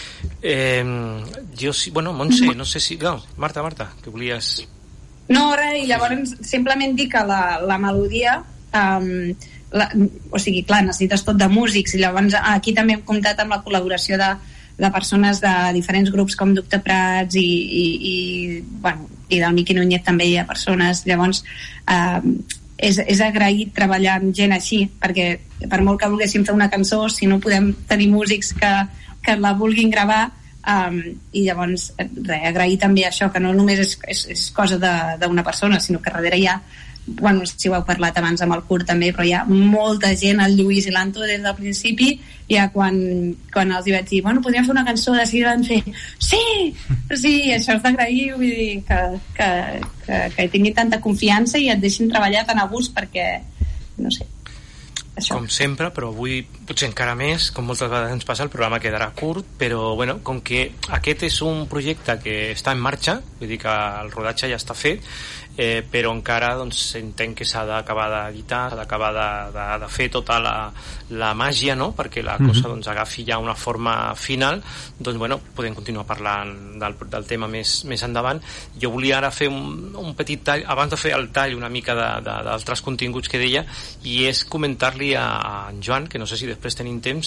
Eh, jo sí, bueno, Montse, no sé si... No, Marta, Marta, que volies... No, res, i llavors simplement dir que la, la melodia... Um, La, o sigui, clar, necessites tot de músics i llavors aquí també hem comptat amb la col·laboració de, de persones de diferents grups com Doctor Prats i, i, i, bueno, i del Miqui Núñez també hi ha persones, llavors eh, és, és agraït treballar amb gent així, perquè per molt que volguéssim fer una cançó, si no podem tenir músics que, que la vulguin gravar, um, i llavors re, agrair també això, que no només és, és, és cosa d'una persona, sinó que darrere hi ha, bueno, si ho heu parlat abans amb el Curt també, però hi ha molta gent, el Lluís i l'Anto des del principi, ja quan, quan els hi vaig dir, bueno, podríem fer una cançó, de seguida van fer sí, sí, això és d'agrair, vull dir que, que, que, que tinguin tanta confiança i et deixin treballar tan a gust perquè, no sé, això. Com sempre, però avui potser encara més, com moltes vegades ens passa, el programa quedarà curt, però bueno, com que aquest és un projecte que està en marxa, vull dir que el rodatge ja està fet, eh, però encara doncs, entenc que s'ha d'acabar d'editar, s'ha d'acabar de, de, de fer tota la, la màgia, no? Perquè la cosa mm-hmm. doncs, agafi ja una forma final, doncs bueno, podem continuar parlant del, del tema més, més endavant. Jo volia ara fer un, un petit tall, abans de fer el tall una mica d'altres continguts que deia, i és comentar-li a, a en Joan, que no sé si després tenim temps,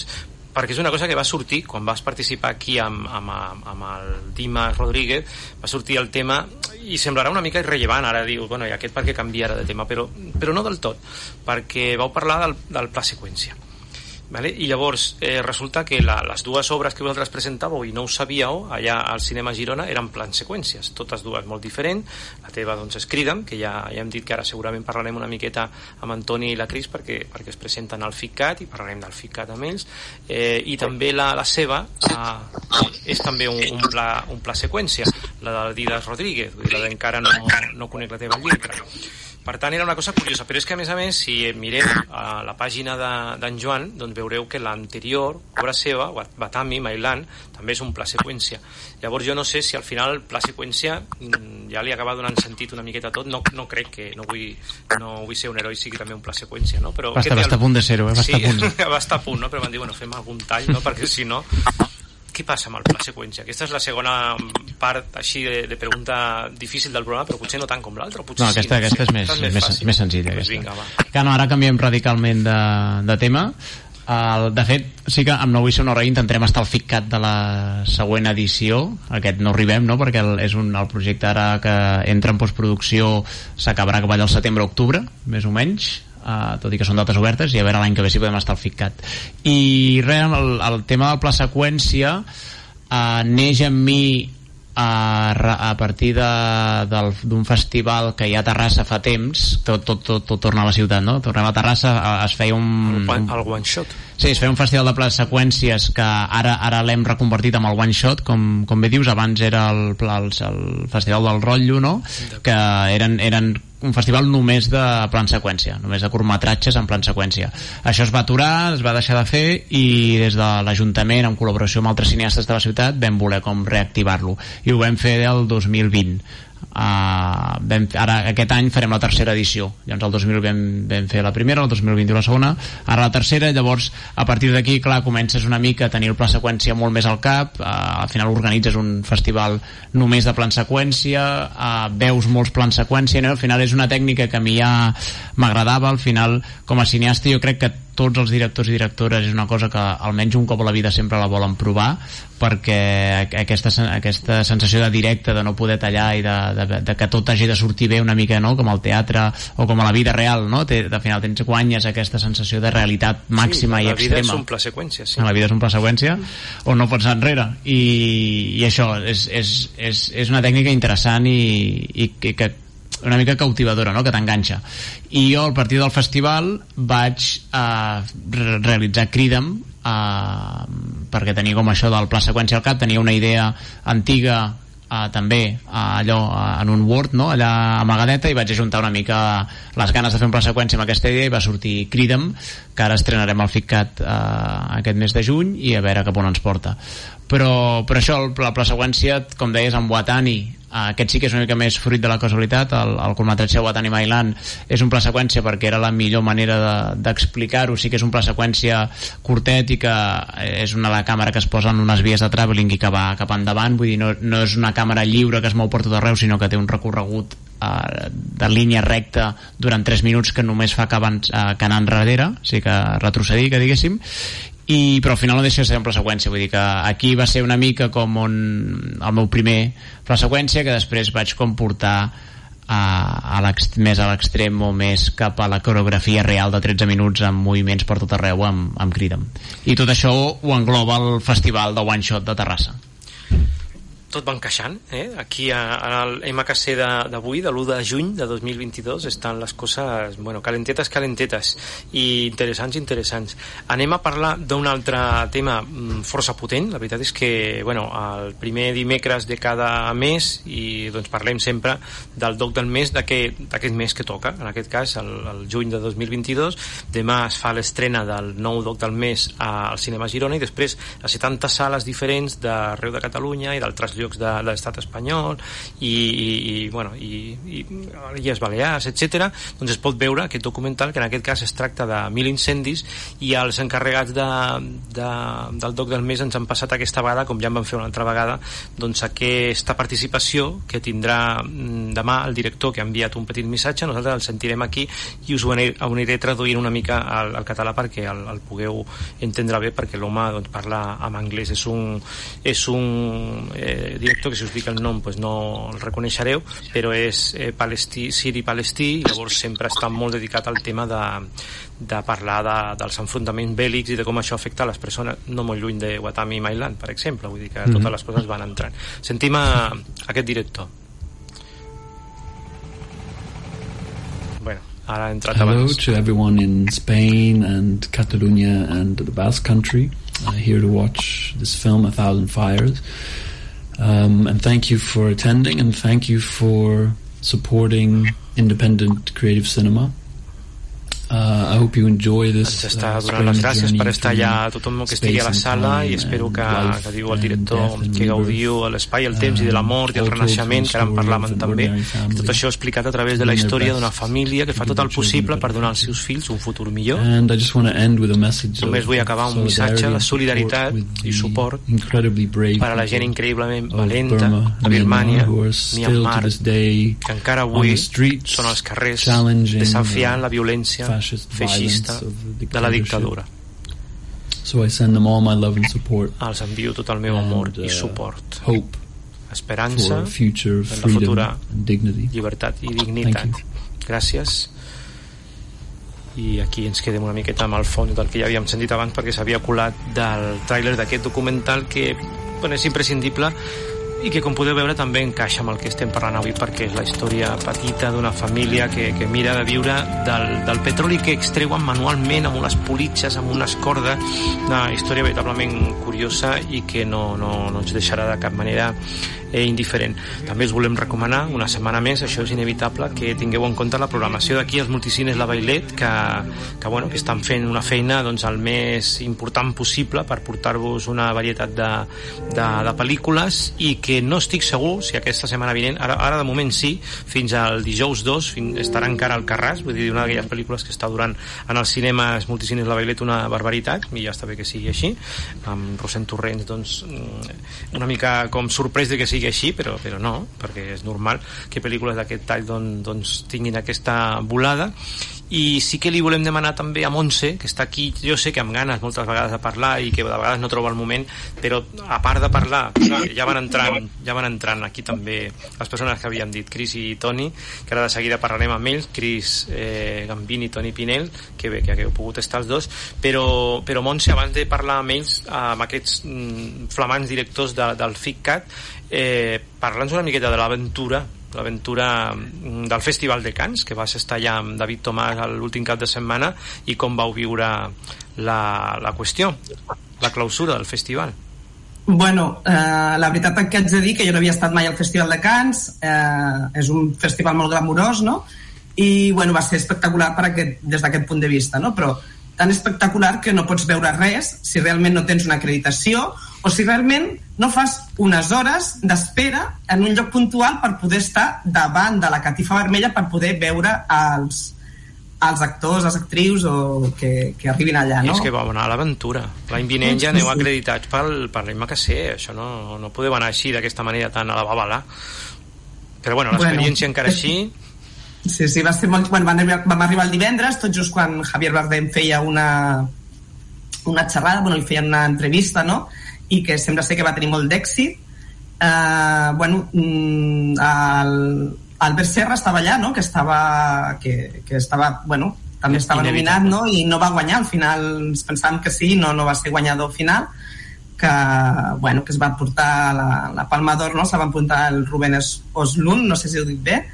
perquè és una cosa que va sortir quan vas participar aquí amb, amb, amb el Dimas Rodríguez, va sortir el tema i semblarà una mica irrellevant ara, diu, bueno, i aquest per què canviarà de tema, però, però no del tot, perquè vau parlar del, del pla seqüència. Vale? I llavors eh, resulta que la, les dues obres que vosaltres presentàveu i no ho sabíeu allà al Cinema Girona eren plans seqüències, totes dues molt diferents. La teva doncs és Crida'm, que ja, ja hem dit que ara segurament parlarem una miqueta amb Antoni i la Cris perquè, perquè es presenten al FICCAT i parlarem del FICCAT amb ells, eh, i també la, la seva eh, és també un, un, pla, un pla seqüència, la del Didas Rodríguez, vull dir, la d'encara no, no conec la teva lletra. Per tant, era una cosa curiosa, però és que, a més a més, si mireu a la pàgina d'en Joan, doncs veureu que l'anterior obra seva, Batami, Mailan, també és un pla seqüència. Llavors jo no sé si al final el pla seqüència ja li acaba donant sentit una miqueta tot, no, no crec que, no vull, no vull ser un heroi, sigui també un pla seqüència, no? Però va estar, va estar a punt de ser-ho, eh? Va sí, estar a punt. va estar a punt, no? Però van dir, bueno, fem algun tall, no? Perquè si no... Què passa amb el pla seqüència? Aquesta és la segona part així de, de pregunta difícil del programa, però potser no tant com l'altra. No, aquesta, sí, aquesta és més, més, més, més senzilla. Pues vinga, que no, ara canviem radicalment de, de tema. El, de fet, sí que amb No vull ser un heroi intentarem estar al FICCAT de la següent edició. Aquest no arribem, no? Perquè el, és un, el projecte ara que entra en postproducció s'acabarà que va al setembre-octubre, més o menys. Uh, tot i que són dates obertes, i a veure l'any que ve si podem estar al FICCAT. I res, el, el tema del pla seqüència uh, neix en mi a, a partir d'un festival que hi ha a Terrassa fa temps. Tot, tot, tot, tot torna a la ciutat, no? Tornem a Terrassa, es feia un... El, el One Shot. Sí, es feia un festival de plans seqüències que ara ara l'hem reconvertit amb el One Shot, com, com bé dius, abans era el, el, el festival del rotllo, no? Que eren, eren un festival només de plan seqüència, només de curtmetratges en plan seqüència. Això es va aturar, es va deixar de fer, i des de l'Ajuntament, en col·laboració amb altres cineastes de la ciutat, vam voler com reactivar-lo, i ho vam fer el dos mil vint. Uh, vam, ara aquest any farem la tercera edició. Llavors el dos mil vam, vam fer la primera, el dos mil vint la segona, ara la tercera. Llavors a partir d'aquí, clar, comences una mica a tenir el pla seqüència molt més al cap. Uh, al final organitzes un festival només de plan seqüència, uh, veus molts plans seqüència, no? Al final és una tècnica que a mi ja m'agradava. Al final, com a cineasta, jo crec que tots els directors i directores és una cosa que almenys un cop a la vida sempre la volen provar, perquè aquesta, aquesta sensació de directe, de no poder tallar i de, de, de que tot hagi de sortir bé una mica, no? Com al teatre o com a la vida real, no? Te, al final tens, guanyes aquesta sensació de realitat màxima, sí, i extrema. La vida és un pla seqüència, sí. La vida és un pla seqüència on no pots anar enrere, i, i això és, és, és, és una tècnica interessant i, i que, que una mica cautivadora, no? Que t'enganxa. I jo al partir del festival vaig uh, realitzar Crida'm, uh, perquè tenia com això del pla seqüència al cap, tenia una idea antiga uh, també uh, allò uh, en un Word, no? Allà amagadeta, i vaig ajuntar una mica les ganes de fer un pla seqüència amb aquesta idea, i va sortir Crida'm, que ara estrenarem al FICCAT uh, aquest mes de juny, i a veure cap on ens porta. Però, però això, el, la pla seqüència, com deies, amb Watani, aquest sí que és una mica més fruit de la casualitat. El, el curtmetratge Watani Mailan és un pla seqüència perquè era la millor manera d'explicar-ho. Sí que és un pla seqüència curtet i que és una la càmera que es posa en unes vies de travelling i que va cap endavant, vull dir, no, no és una càmera lliure que es mou per tot arreu, sinó que té un recorregut uh, de línia recta durant tres minuts que només fa que, abans, uh, que anar enrere, o sigui que retrocedir, que diguéssim. I, però al final no deixa de ser un pla seqüència, vull dir que aquí va ser una mica com un, el meu primer pla seqüència, que després vaig com portar a, a més a l'extrem o més cap a la coreografia real de tretze minuts amb moviments per tot arreu amb, amb Crida'm, i tot això ho engloba el festival de One Shot de Terrassa. Tot va encaixant, eh? Aquí a, a l'M K C d'avui, de l'u de juny de dos mil vint-i-dos, estan les coses, bueno, calentetes, calentetes, i interessants, interessants. Anem a parlar d'un altre tema força potent. La veritat és que, bueno, el primer dimecres de cada mes, i doncs parlem sempre del doc del mes, d'aquest mes que toca, en aquest cas, el, el juny de dos mil vint-i-dos. Demà es fa l'estrena del nou doc del mes al Cinema Girona, i després a setanta sales diferents d'arreu de Catalunya i d'altres llocs llocs de, de l'estat espanyol i, i, i, bueno, i, i Illes Balears, etcètera, doncs es pot veure aquest documental, que en aquest cas es tracta de mil incendis, i els encarregats de, de, del Doc del Mes ens han passat aquesta vegada, com ja en van fer una altra vegada, doncs aquesta participació que tindrà demà el director, que ha enviat un petit missatge. Nosaltres el sentirem aquí i us ho aniré traduint una mica al, al català perquè el, el pugueu entendre bé, perquè l'home doncs, parla en anglès. És un, és un eh, director que, si us dic el nom pues no el reconeixereu, però és eh, palestí, siri palestí, i llavors sempre està molt dedicat al tema de, de parlar de, dels enfrontaments bèl·lics i de com això afecta a les persones, no molt lluny de Watami Mailand, per exemple. Vull dir que mm-hmm. totes les coses van entrant. Sentim a, a aquest director. Bueno, ara ha entrat Hello abans. to everyone in Spain and Catalonia and the Basque Country, uh, here to watch this film, A Thousand Fires. Um, and thank you for attending, and thank you for supporting independent creative cinema. Uh, I hope you enjoy this. Ens està donant les gràcies per estar allà, a tothom que estigui a la sala, i espero que, que diu el director, que gaudiu l'espai, el temps i de la mort i el renaixement, que ara en parlàvem també. Tot això explicat a través de la història d'una família que fa tot el possible per donar als seus fills un futur millor. Només vull acabar amb un missatge de solidaritat i suport per a la gent increïblement valenta de Birmània, Myanmar, que encara avui són als carrers desafiant la violència feixista de la dictadura. So I send them all my love and support. Els envio tot el meu amor and, uh, i suport, hope esperança for future en la freedom futura and dignity. Llibertat i dignitat. Gràcies. I aquí ens quedem una miqueta amb el fons del que ja havíem sentit abans, perquè s'havia colat del tràiler d'aquest documental, que bueno, és imprescindible i que, com podeu veure, també encaixa amb el que estem parlant avui, perquè és la història petita d'una família que, que mira de viure del, del petroli que extreuen manualment amb unes politxes, amb unes cordes. Una història veritablement curiosa i que no, no, no ens deixarà de cap manera eh, indiferent. També us volem recomanar una setmana més, això és inevitable, que tingueu en compte la programació d'aquí als multicines La Vailet, que, que, bueno, que estan fent una feina doncs, el més important possible per portar-vos una varietat de, de, de pel·lícules, i que no estic segur si aquesta setmana vinent, ara, ara de moment sí, fins al dijous dos fins, estarà encara al Carràs, vull dir, una d'aquelles pel·lícules que està durant en els cinemes multicines La Vailet una barbaritat, i ja està bé que sigui així, amb Rosent Torrents doncs, una mica com sorprès de que sigui així, però, però no, perquè és normal que pel·lícules d'aquest tall doncs, doncs tinguin aquesta volada. I sí que li volem demanar també a Montse, que està aquí, jo sé que amb ganes moltes vegades de parlar i que de vegades no troba el moment, però a part de parlar, ja van entrant, ja van entrant aquí també les persones que havíem dit, Cris i Toni, que ara de seguida parlarem amb ells, Cris eh, Gambini i Toni Pinell, que bé que hagueu pogut estar els dos, però, però Montse, abans de parlar amb ells, amb aquests mm, flamants directors de, del FICCAT, eh, parla'ns una miqueta de l'aventura l'aventura del Festival de Cannes, que vas estar allà amb David Tomàs l'últim cap de setmana, i com vau viure la, la qüestió, la clausura del festival. Bueno, eh, la veritat que haig de dir que jo no havia estat mai al Festival de Cannes, eh, és un festival molt glamurós, no? I bueno, va ser espectacular per aquest, des d'aquest punt de vista, no? Però tan espectacular que no pots veure res si realment no tens una acreditació o si realment no fas unes hores d'espera en un lloc puntual per poder estar davant de la catifa vermella per poder veure els, els actors, les actrius o que, que arribin allà, no? I és que vam anar a l'aventura. L'any vinent ja aneu acreditats pel, per l'I M A C C, això no, no podeu anar així d'aquesta manera tan a la babalà. Però bueno, l'experiència bueno, encara així... Sí, sí, va ser molt... Bueno, vam, arribar, vam arribar el divendres, tot just quan Javier Bardem feia una, una xerrada, bueno, li feia una entrevista, no?, i que sembla ser que va tenir molt d'èxit. Uh, bueno, el Albert Serra estava allà, no?, que estava, que, que estava, bueno, també estava nominat, no?, i no va guanyar, al final ens pensàvem que sí, no, no va ser guanyador final, que, bueno, que es va portar la, la Palma d'Or, no?, se la va portar el Ruben Östlund, no sé si ho dic bé,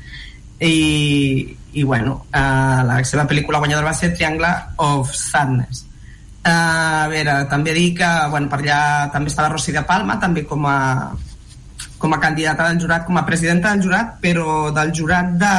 i, i bueno, uh, la seva pel·lícula guanyadora va ser Triangle of Sadness. Uh, a veure, també dir que bueno, per allà també estava Rosy de Palma també com a, com a candidata del jurat, com a presidenta del jurat, però del jurat de,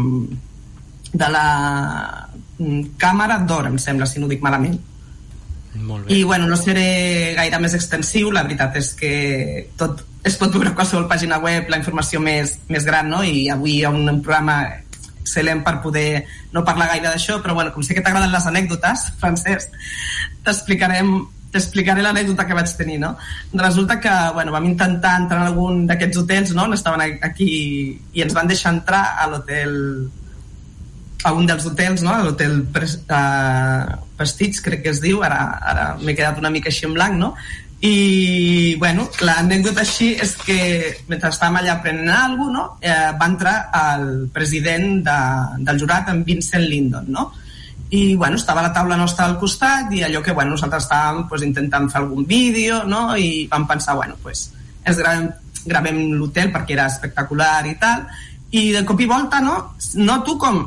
de la Càmera d'Or, em sembla, si no ho dic malament. Molt bé. I bueno, no seré gaire més extensiu, la veritat és que tot es pot veure a qualsevol pàgina web, la informació més, més gran, no? I avui hi ha un, un programa excel·lent per poder no parlar gaire d'això, però bueno, com sé que t'agraden les anècdotes, Francesc, t'explicarem t'explicaré l'anècdota que vaig tenir, no? Resulta que, bueno, vam intentar entrar en algun d'aquests hotels, no? On estaven aquí i ens van deixar entrar a l'hotel, a un dels hotels, no? A l'hotel Pres, uh, Prestige, crec que es diu, ara, ara m'he quedat una mica així en blanc, no? I, bueno, l'anècdota així és que mentre estàvem allà prenent alguna cosa, no? Eh, va entrar el president de, del jurat, en Vincent Lindon, no? I, bueno, estava a la taula nostra al costat i allò que, bueno, nosaltres estàvem pues, intentant fer algun vídeo, no? I vam pensar, bueno, pues, ens gravem, gravem l'hotel perquè era espectacular i tal, i de cop i volta, no? Noto com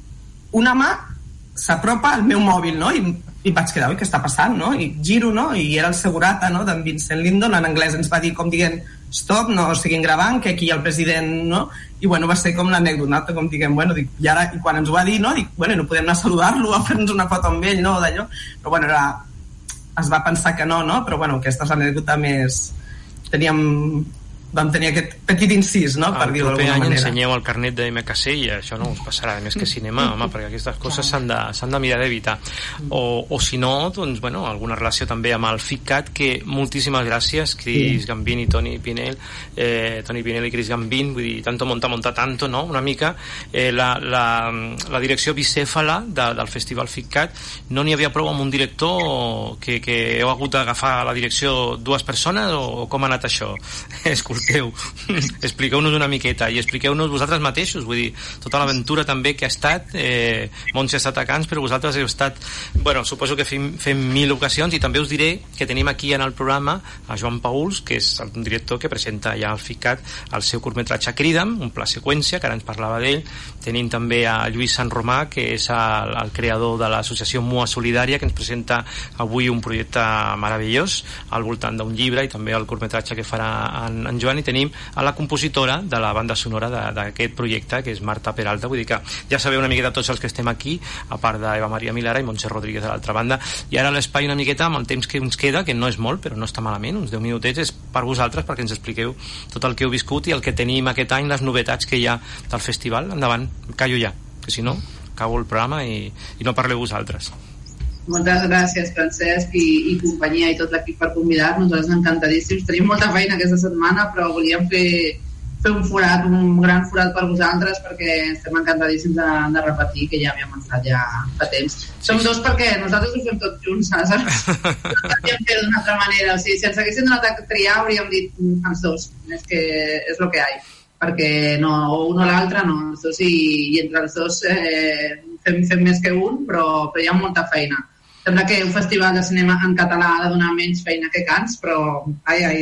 una mà s'apropa al meu mòbil, no? I, i vaig quedar, oi, què està passant, no? I giro, no? I era el segurata, no?, d'en Vincent Lindon, en anglès ens va dir com dient stop, no seguim gravant, que aquí hi ha el president, no? I bueno, va ser com l'anècdota, com diguem, bueno, dic, i ara, i quan ens ho va dir, no? Dic, bueno, no podem anar a saludar-lo, a fer-nos una foto amb ell, no? D'allò, però bueno, era, es va pensar que no, no? Però bueno, aquesta és l'anècdota més... Teníem... vam tenir aquest petit incís, no?, per dir-ho d'alguna manera. El proper any ensenyeu el carnet de M K C i això no us passarà, més que cinema, home, perquè aquestes coses s'han de, s'han de mirar d'evitar. O, o si no, doncs, bueno, alguna relació també amb el FICCAT, que moltíssimes gràcies, Cris Gambín i Toni Pinell, eh, Toni Pinell i Cris Gambín, vull dir, tanto monta, monta tanto, no?, una mica. Eh, la, la, la direcció bicèfala de, del Festival FICCAT, no n'hi havia prou amb un director que, que heu hagut d'agafar la direcció dues persones, o com ha anat això? Escolta, expliqueu-nos una miqueta i expliqueu-nos vosaltres mateixos, vull dir, tota l'aventura també que ha estat, eh, Montse ha estat a Cans, però vosaltres heu estat, bueno, suposo que fem, fem mil ocasions, i també us diré que tenim aquí en el programa a Joan Pauls, que és el director que presenta ja al FICCAT el seu curtmetratge Crida'm, un pla seqüència, que ara ens parlava d'ell. Tenim també a Lluís Sant Romà, que és el, el creador de l'associació Mua Solidària, que ens presenta avui un projecte meravellós al voltant d'un llibre, i també el curtmetratge que farà en, en Joan. I tenim a la compositora de la banda sonora d'aquest projecte, que és Marta Peralta. Vull dir que ja sabeu una miqueta tots els que estem aquí, a part d'Eva Maria Milara i Montse Rodríguez a l'altra banda. I ara l'espai una miqueta, amb el temps que ens queda, que no és molt, però no està malament, uns deu minutets, és per vosaltres, perquè ens expliqueu tot el que heu viscut i el que tenim aquest any, les novetats que hi ha del festival. Endavant, callo ja, que si no, acabo el programa i, i no parleu vosaltres. Moltes gràcies, Francesc, i, i companyia i tot l'equip per convidar-nos. Nosaltres encantadíssims. Tenim molta feina aquesta setmana, però volíem fer, fer un forat, un gran forat per vosaltres, perquè estem encantadíssims de, de repetir, que ja havíem estat ja fa temps. Som dos perquè nosaltres ho fem tots junts, saps? No podríem fer d'una altra manera. O sigui, si ens haguessin donat a triar, hauríem dit els dos. És que és el que hi ha. Perquè no, o un o l'altre, no. Els dos, i, i entre els dos eh, fem, fem més que un, però, però hi ha molta feina. Sembla que un festival de cinema en català ha de donar menys feina que Cans, però ai, ai,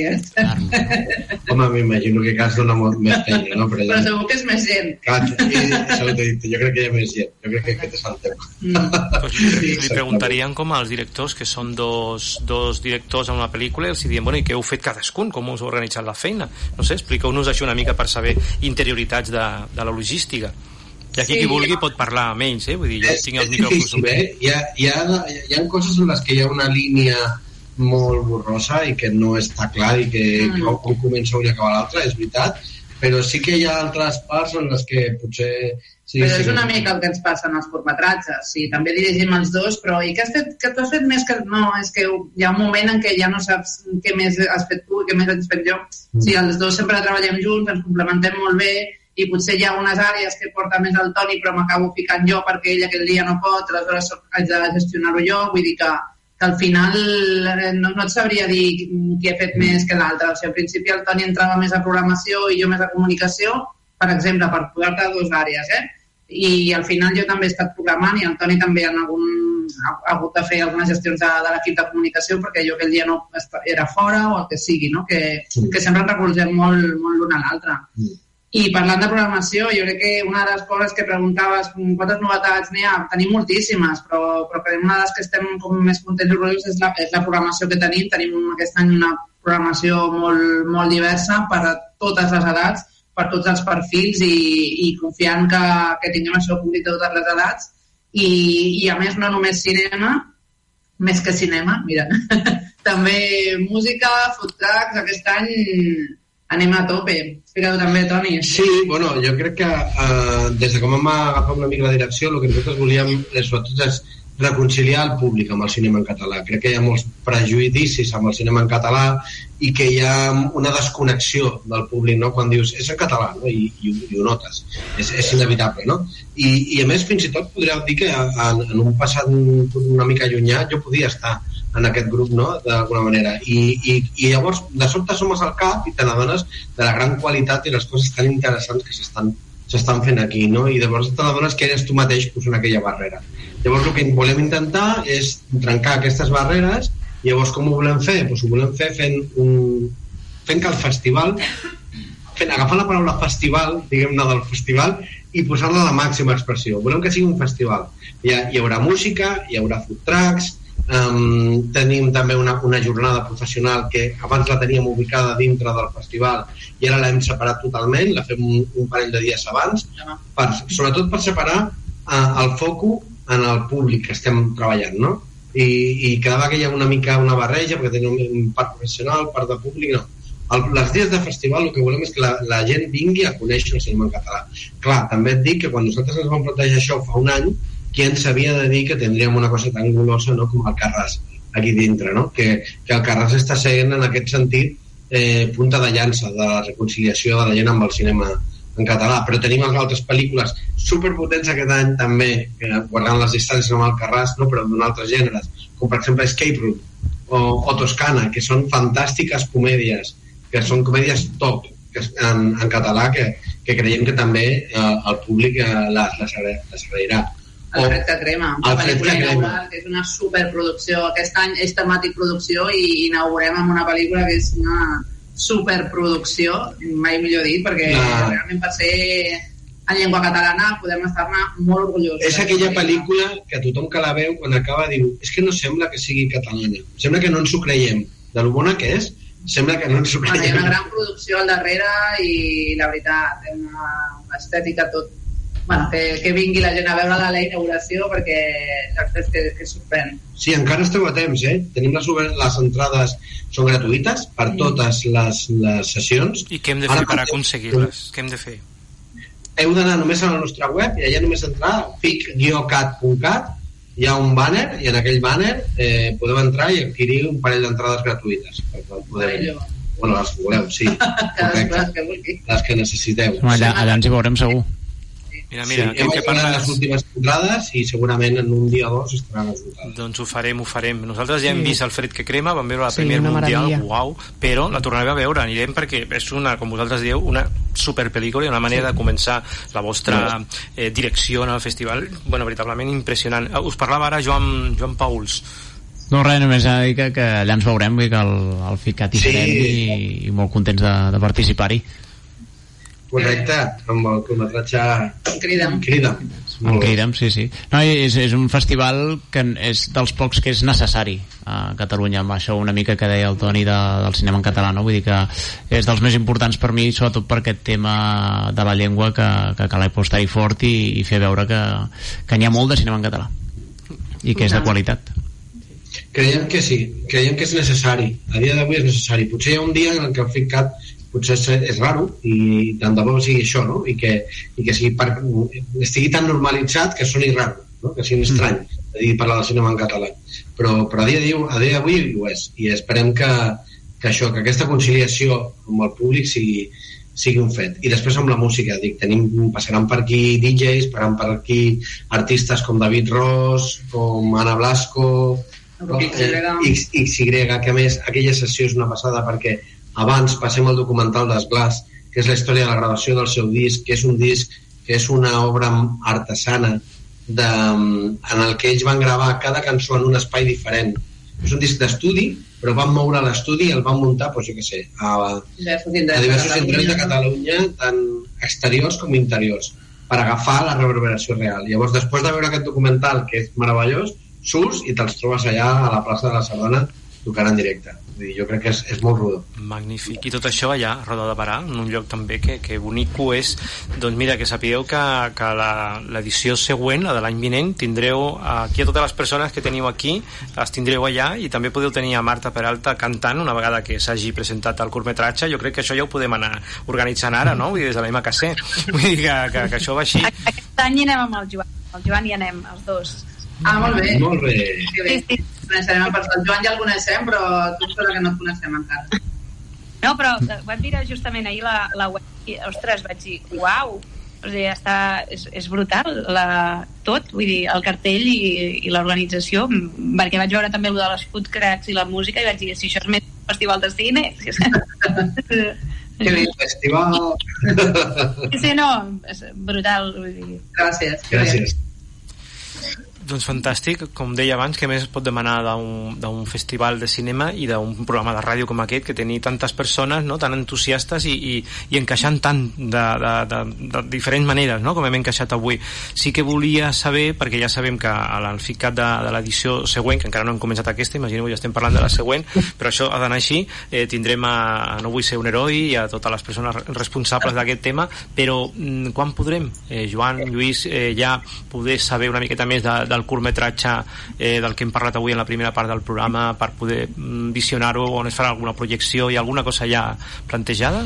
eh? Home, m'imagino que Cans dona molt més feina, no? Però, però segur que és més gent. Cans, i, això t'he dit, jo crec que hi ha més gent. Jo crec que aquest és el tema. Mm. Pues li, li preguntarien com als directors, que són dos, dos directors en una pel·lícula, i els dirien, bueno, i què heu fet cadascun? Com us heu organitzat la feina? No sé, expliqueu-nos això una mica per saber interioritats de, de la logística. I aquí sí, qui vulgui pot parlar amb ells, eh? Vull dir, jo és, tinc els micròfons oberts. Eh? Hi, ha, hi, ha, hi ha coses en les que hi ha una línia molt borrosa i que no està clar i que, mm. que on comença una i acaba l'altra, és veritat, però sí que hi ha altres parts en les que potser... Sí, però sí, és una mica el que ens passa en els curtmetratges. Sí, també dirigim els dos, però i què has fet, que t'has fet més que... No, és que hi ha un moment en què ja no saps què més has fet tu i què més has fet jo. Mm. Sí, els dos sempre treballem junts, ens complementem molt bé, i potser hi ha unes àrees que porta més el Toni però m'acabo ficant jo perquè ell aquell dia no pot, aleshores haig de gestionar-ho jo, vull dir que, que al final no, no et sabria dir qui ha fet més que l'altre. O sigui, al principi el Toni entrava més a programació i jo més a comunicació, per exemple, per posar-te dues àrees, eh? I al final jo també he estat programant i el Toni també en algun, ha, ha hagut de fer algunes gestions de, de l'equip de comunicació perquè jo aquell dia no era fora o el que sigui, no? Que, que sempre ens recolzem molt, molt l'un a l'altre. I parlant de programació, jo crec que una de les coses que preguntaves, quantes novetats n'hi ha, tenim moltíssimes, però, però una de les que estem com més contents i orgullosos és la, és la programació que tenim. Tenim aquest any una programació molt, molt diversa per a totes les edats, per tots els perfils, i, i confiant que, que tinguem això públic de totes les edats. I, i a més no només cinema, més que cinema, mira, també música, food trucks, aquest any anem a tope. Explica-ho també, Toni. Sí, bueno, jo crec que eh, des de com vam agafar una mica la direcció, el que nosaltres volíem és, sobretot, és reconciliar el públic amb el cinema en català. Crec que hi ha molts prejudicis amb el cinema en català i que hi ha una desconnexió del públic, no? Quan dius, és en català, no? I, i, i ho notes. És, és inevitable, no? I, I a més, fins i tot podria dir que en, en un passat una mica allunyat jo podia estar en aquest grup, no?, d'alguna manera. I, i, i llavors, de sobte som al cap i te n'adones de la gran qualitat i les coses tan interessants que s'estan s'estan fent aquí, no? I llavors te n'adones que eres tu mateix posant aquella barrera. Llavors el que volem intentar és trencar aquestes barreres. I llavors com ho volem fer? Doncs ho volem fer fent, un... fent que el festival, fent, agafant la paraula festival, diguem-ne del festival, i posar-la a la màxima expressió. Volem que sigui un festival. Hi, ha, hi haurà música, hi haurà food trucks, Um, tenim també una, una jornada professional que abans la teníem ubicada dintre del festival i ara l'hem separat totalment, la fem un, un parell de dies abans, per, sobretot per separar uh, el foco en el públic que estem treballant, no? I, i cada vegada hi ha una mica una barreja perquè tenim un part professional, part de públic, no. El, les dies de festival el que volem és que la, la gent vingui a conèixer el cinema en català. Clar, també et dic que quan nosaltres ens vam plantejar això fa un any, qui ens havia de dir que tindríem una cosa tan golosa, no?, com el Carràs aquí dintre, no? Que, que el Carràs està seguint en aquest sentit eh, punta de llança de la reconciliació de la gent amb el cinema en català, però tenim altres pel·lícules superpotents aquest any també, eh, guardant les distàncies amb el Carràs, no?, però d'un altres gèneres, com per exemple Escape Room o, o Toscana, que són fantàstiques comèdies, que són comèdies top que, en, en català, que, que creiem que també eh, el públic eh, les, les, les agrairà. El Fred que crema, la pel·lícula inaugural, que és una superproducció. Aquest any és temàtic producció i inaugurem amb una pel·lícula que és una superproducció, mai millor dit, perquè no. realment per ser en llengua catalana podem estar-ne molt orgullosos. És aquella pel·lícula que tothom que la veu quan acaba diu, és que no sembla que sigui catalana, sembla que no ens ho creiem, de lo bona que és, sembla que no ens ho creiem. Hi ha una gran producció al darrere i la veritat, té una, una estètica tot. Bueno, que, que vingui la gent a veure la, la inauguració perquè la veritat és que, que sorprèn. Sí, encara esteu a temps, eh? Tenim les, les entrades, són gratuïtes per sí. totes les, les sessions. I què hem de fer Ara, per aconseguir-les? Què hem de fer? Heu d'anar només a la nostra web i allà només entrar fic guió cat punt cat, hi ha un banner i en aquell banner eh, podeu entrar i adquirir un parell d'entrades gratuïtes perquè podeu... Bueno, les que voleu, sí. Correcte. Les que necessiteu. Allà, allà ens hi veurem segur. Mira, mira, sí, hem que parlar les últimes entrades i segurament en un dia o dos estaran esgotades. Doncs ho farem, ho farem. Nosaltres ja hem sí. vist el Fred que crema, vam veure la sí, Premier Mundial, meravella. uau, però la tornarem a veure, anirem perquè és una, com vosaltres dieu, una superpel·lícula i una manera sí. de començar la vostra eh, direcció en el festival, bueno, veritablement impressionant. Us parlava ara Joan, Joan Pauls. No, res, només a dir que, que allà ens veurem, vull que el, el FICAT hi sí. serem i, i molt contents de, de participar-hi. Correcte, amb el curtmetratge Crida'm. Crida'm. El Crida'm, sí, sí. No, és, és un festival que és dels pocs que és necessari a Catalunya, amb això una mica que deia el Toni de, del cinema en català, no? Vull dir que és dels més importants per mi, sobretot per aquest tema de la llengua que, que cal apostar-hi fort i, i fer veure que, que n'hi ha molt de cinema en català i que és de qualitat. Creiem que sí, creiem que és necessari. A dia d'avui és necessari. Potser hi ha un dia en què el FICAT potser és, és raro i tant de bo sigui això, no? I que, i que sigui per, estigui tan normalitzat que soni raro, no? Que sigui estrany mm. de dir parlar del cinema en català, però, però a dia d'avui ho és i esperem que, que això, que aquesta conciliació amb el públic sigui, sigui un fet. I després amb la música, dic, tenim, passaran per aquí D Js, passaran per aquí artistes com David Ross, com Ana Blasco, X Y, que a més aquella sessió és una passada perquè abans passem al documental d'Esglaç, que és la història de la gravació del seu disc, que és un disc que és una obra artesana de, en el que ells van gravar cada cançó en un espai diferent. És un disc d'estudi, però van moure l'estudi i el van muntar, doncs jo què sé, a, a diversos indrets de Catalunya, tant exteriors com interiors, per agafar la reverberació real. Llavors, després de veure aquest documental, que és meravellós, surts i te'ls trobes allà a la plaça de la Sardana tocant en directe. Jo crec que és, és molt rodó. Magnífic. I tot això allà, a Roda de Barà, en un lloc també que, que bonico és. Doncs mira, que sapigueu que, que l'edició següent, la de l'any vinent, tindreu aquí a totes les persones que teniu aquí, les tindreu allà, i també podeu tenir a Marta Peralta cantant una vegada que s'hagi presentat el curtmetratge. Jo crec que això ja ho podem anar organitzant ara, no? Vull dir, des de la M K C. Vull dir que, que, que això va així. Aquest any hi anem amb el Joan. El Joan hi anem, els dos. Ah, molt bé. Molt bé. Sí, bé. Sí, sí. Coneixerem per el Joan, ja el coneixem, però tu em sembla que no et coneixem encara. No, però vaig mirar justament ahir la, la web i, ostres, vaig dir, uau, o sigui, està, és, és brutal la, tot, vull dir, el cartell i, i l'organització, perquè vaig veure també el de les food cracks i la música i vaig dir, si això és més un festival de cine... Que bé, festival... Sí, no, és brutal, vull dir. Gràcies. Gràcies. Doncs fantàstic, com deia abans, que més es pot demanar d'un festival de cinema i d'un programa de ràdio com aquest, que tenir tantes persones, no?, tan entusiastes i, i, i encaixant tant de, de, de, de diferents maneres, no?, com hem encaixat avui. Sí que volia saber, perquè ja sabem que al ficat de, de l'edició següent, que encara no hem començat aquesta, imagineu, ja estem parlant de la següent, però això ha d'anar així, eh, tindrem a, a No vull ser un heroi i a totes les persones responsables d'aquest tema, però mm, quan podrem, eh, Joan, Lluís, eh, ja poder saber una miqueta més de, del curtmetratge eh, del que hem parlat avui en la primera part del programa, per poder mm, visionar-ho, on es farà alguna projecció, hi ha alguna cosa ja plantejada?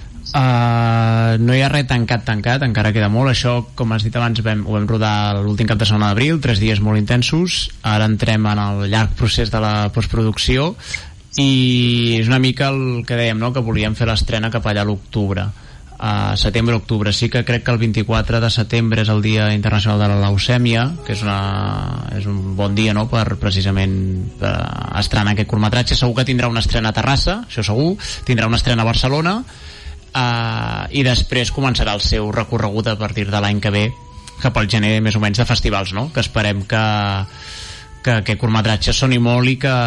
Uh, no hi ha res tancat, tancat, encara queda molt. Això, com has dit abans, vam, ho vam rodar l'últim cap de setmana d'abril, tres dies molt intensos. Ara entrem en el llarg procés de la postproducció i és una mica el que dèiem, no?, que volíem fer l'estrena cap allà a l'octubre, a setembre-octubre. Sí que crec que el vint-i-quatre de setembre és el Dia Internacional de la Leucèmia, que és, una, és un bon dia, no?, per precisament per estrenar aquest curtmetratge. Segur que tindrà una estrena a Terrassa, això segur, tindrà una estrena a Barcelona, eh, i després començarà el seu recorregut a partir de l'any que ve cap al gener més o menys de festivals, no?, que esperem que que aquest curtmetratge soni molt i que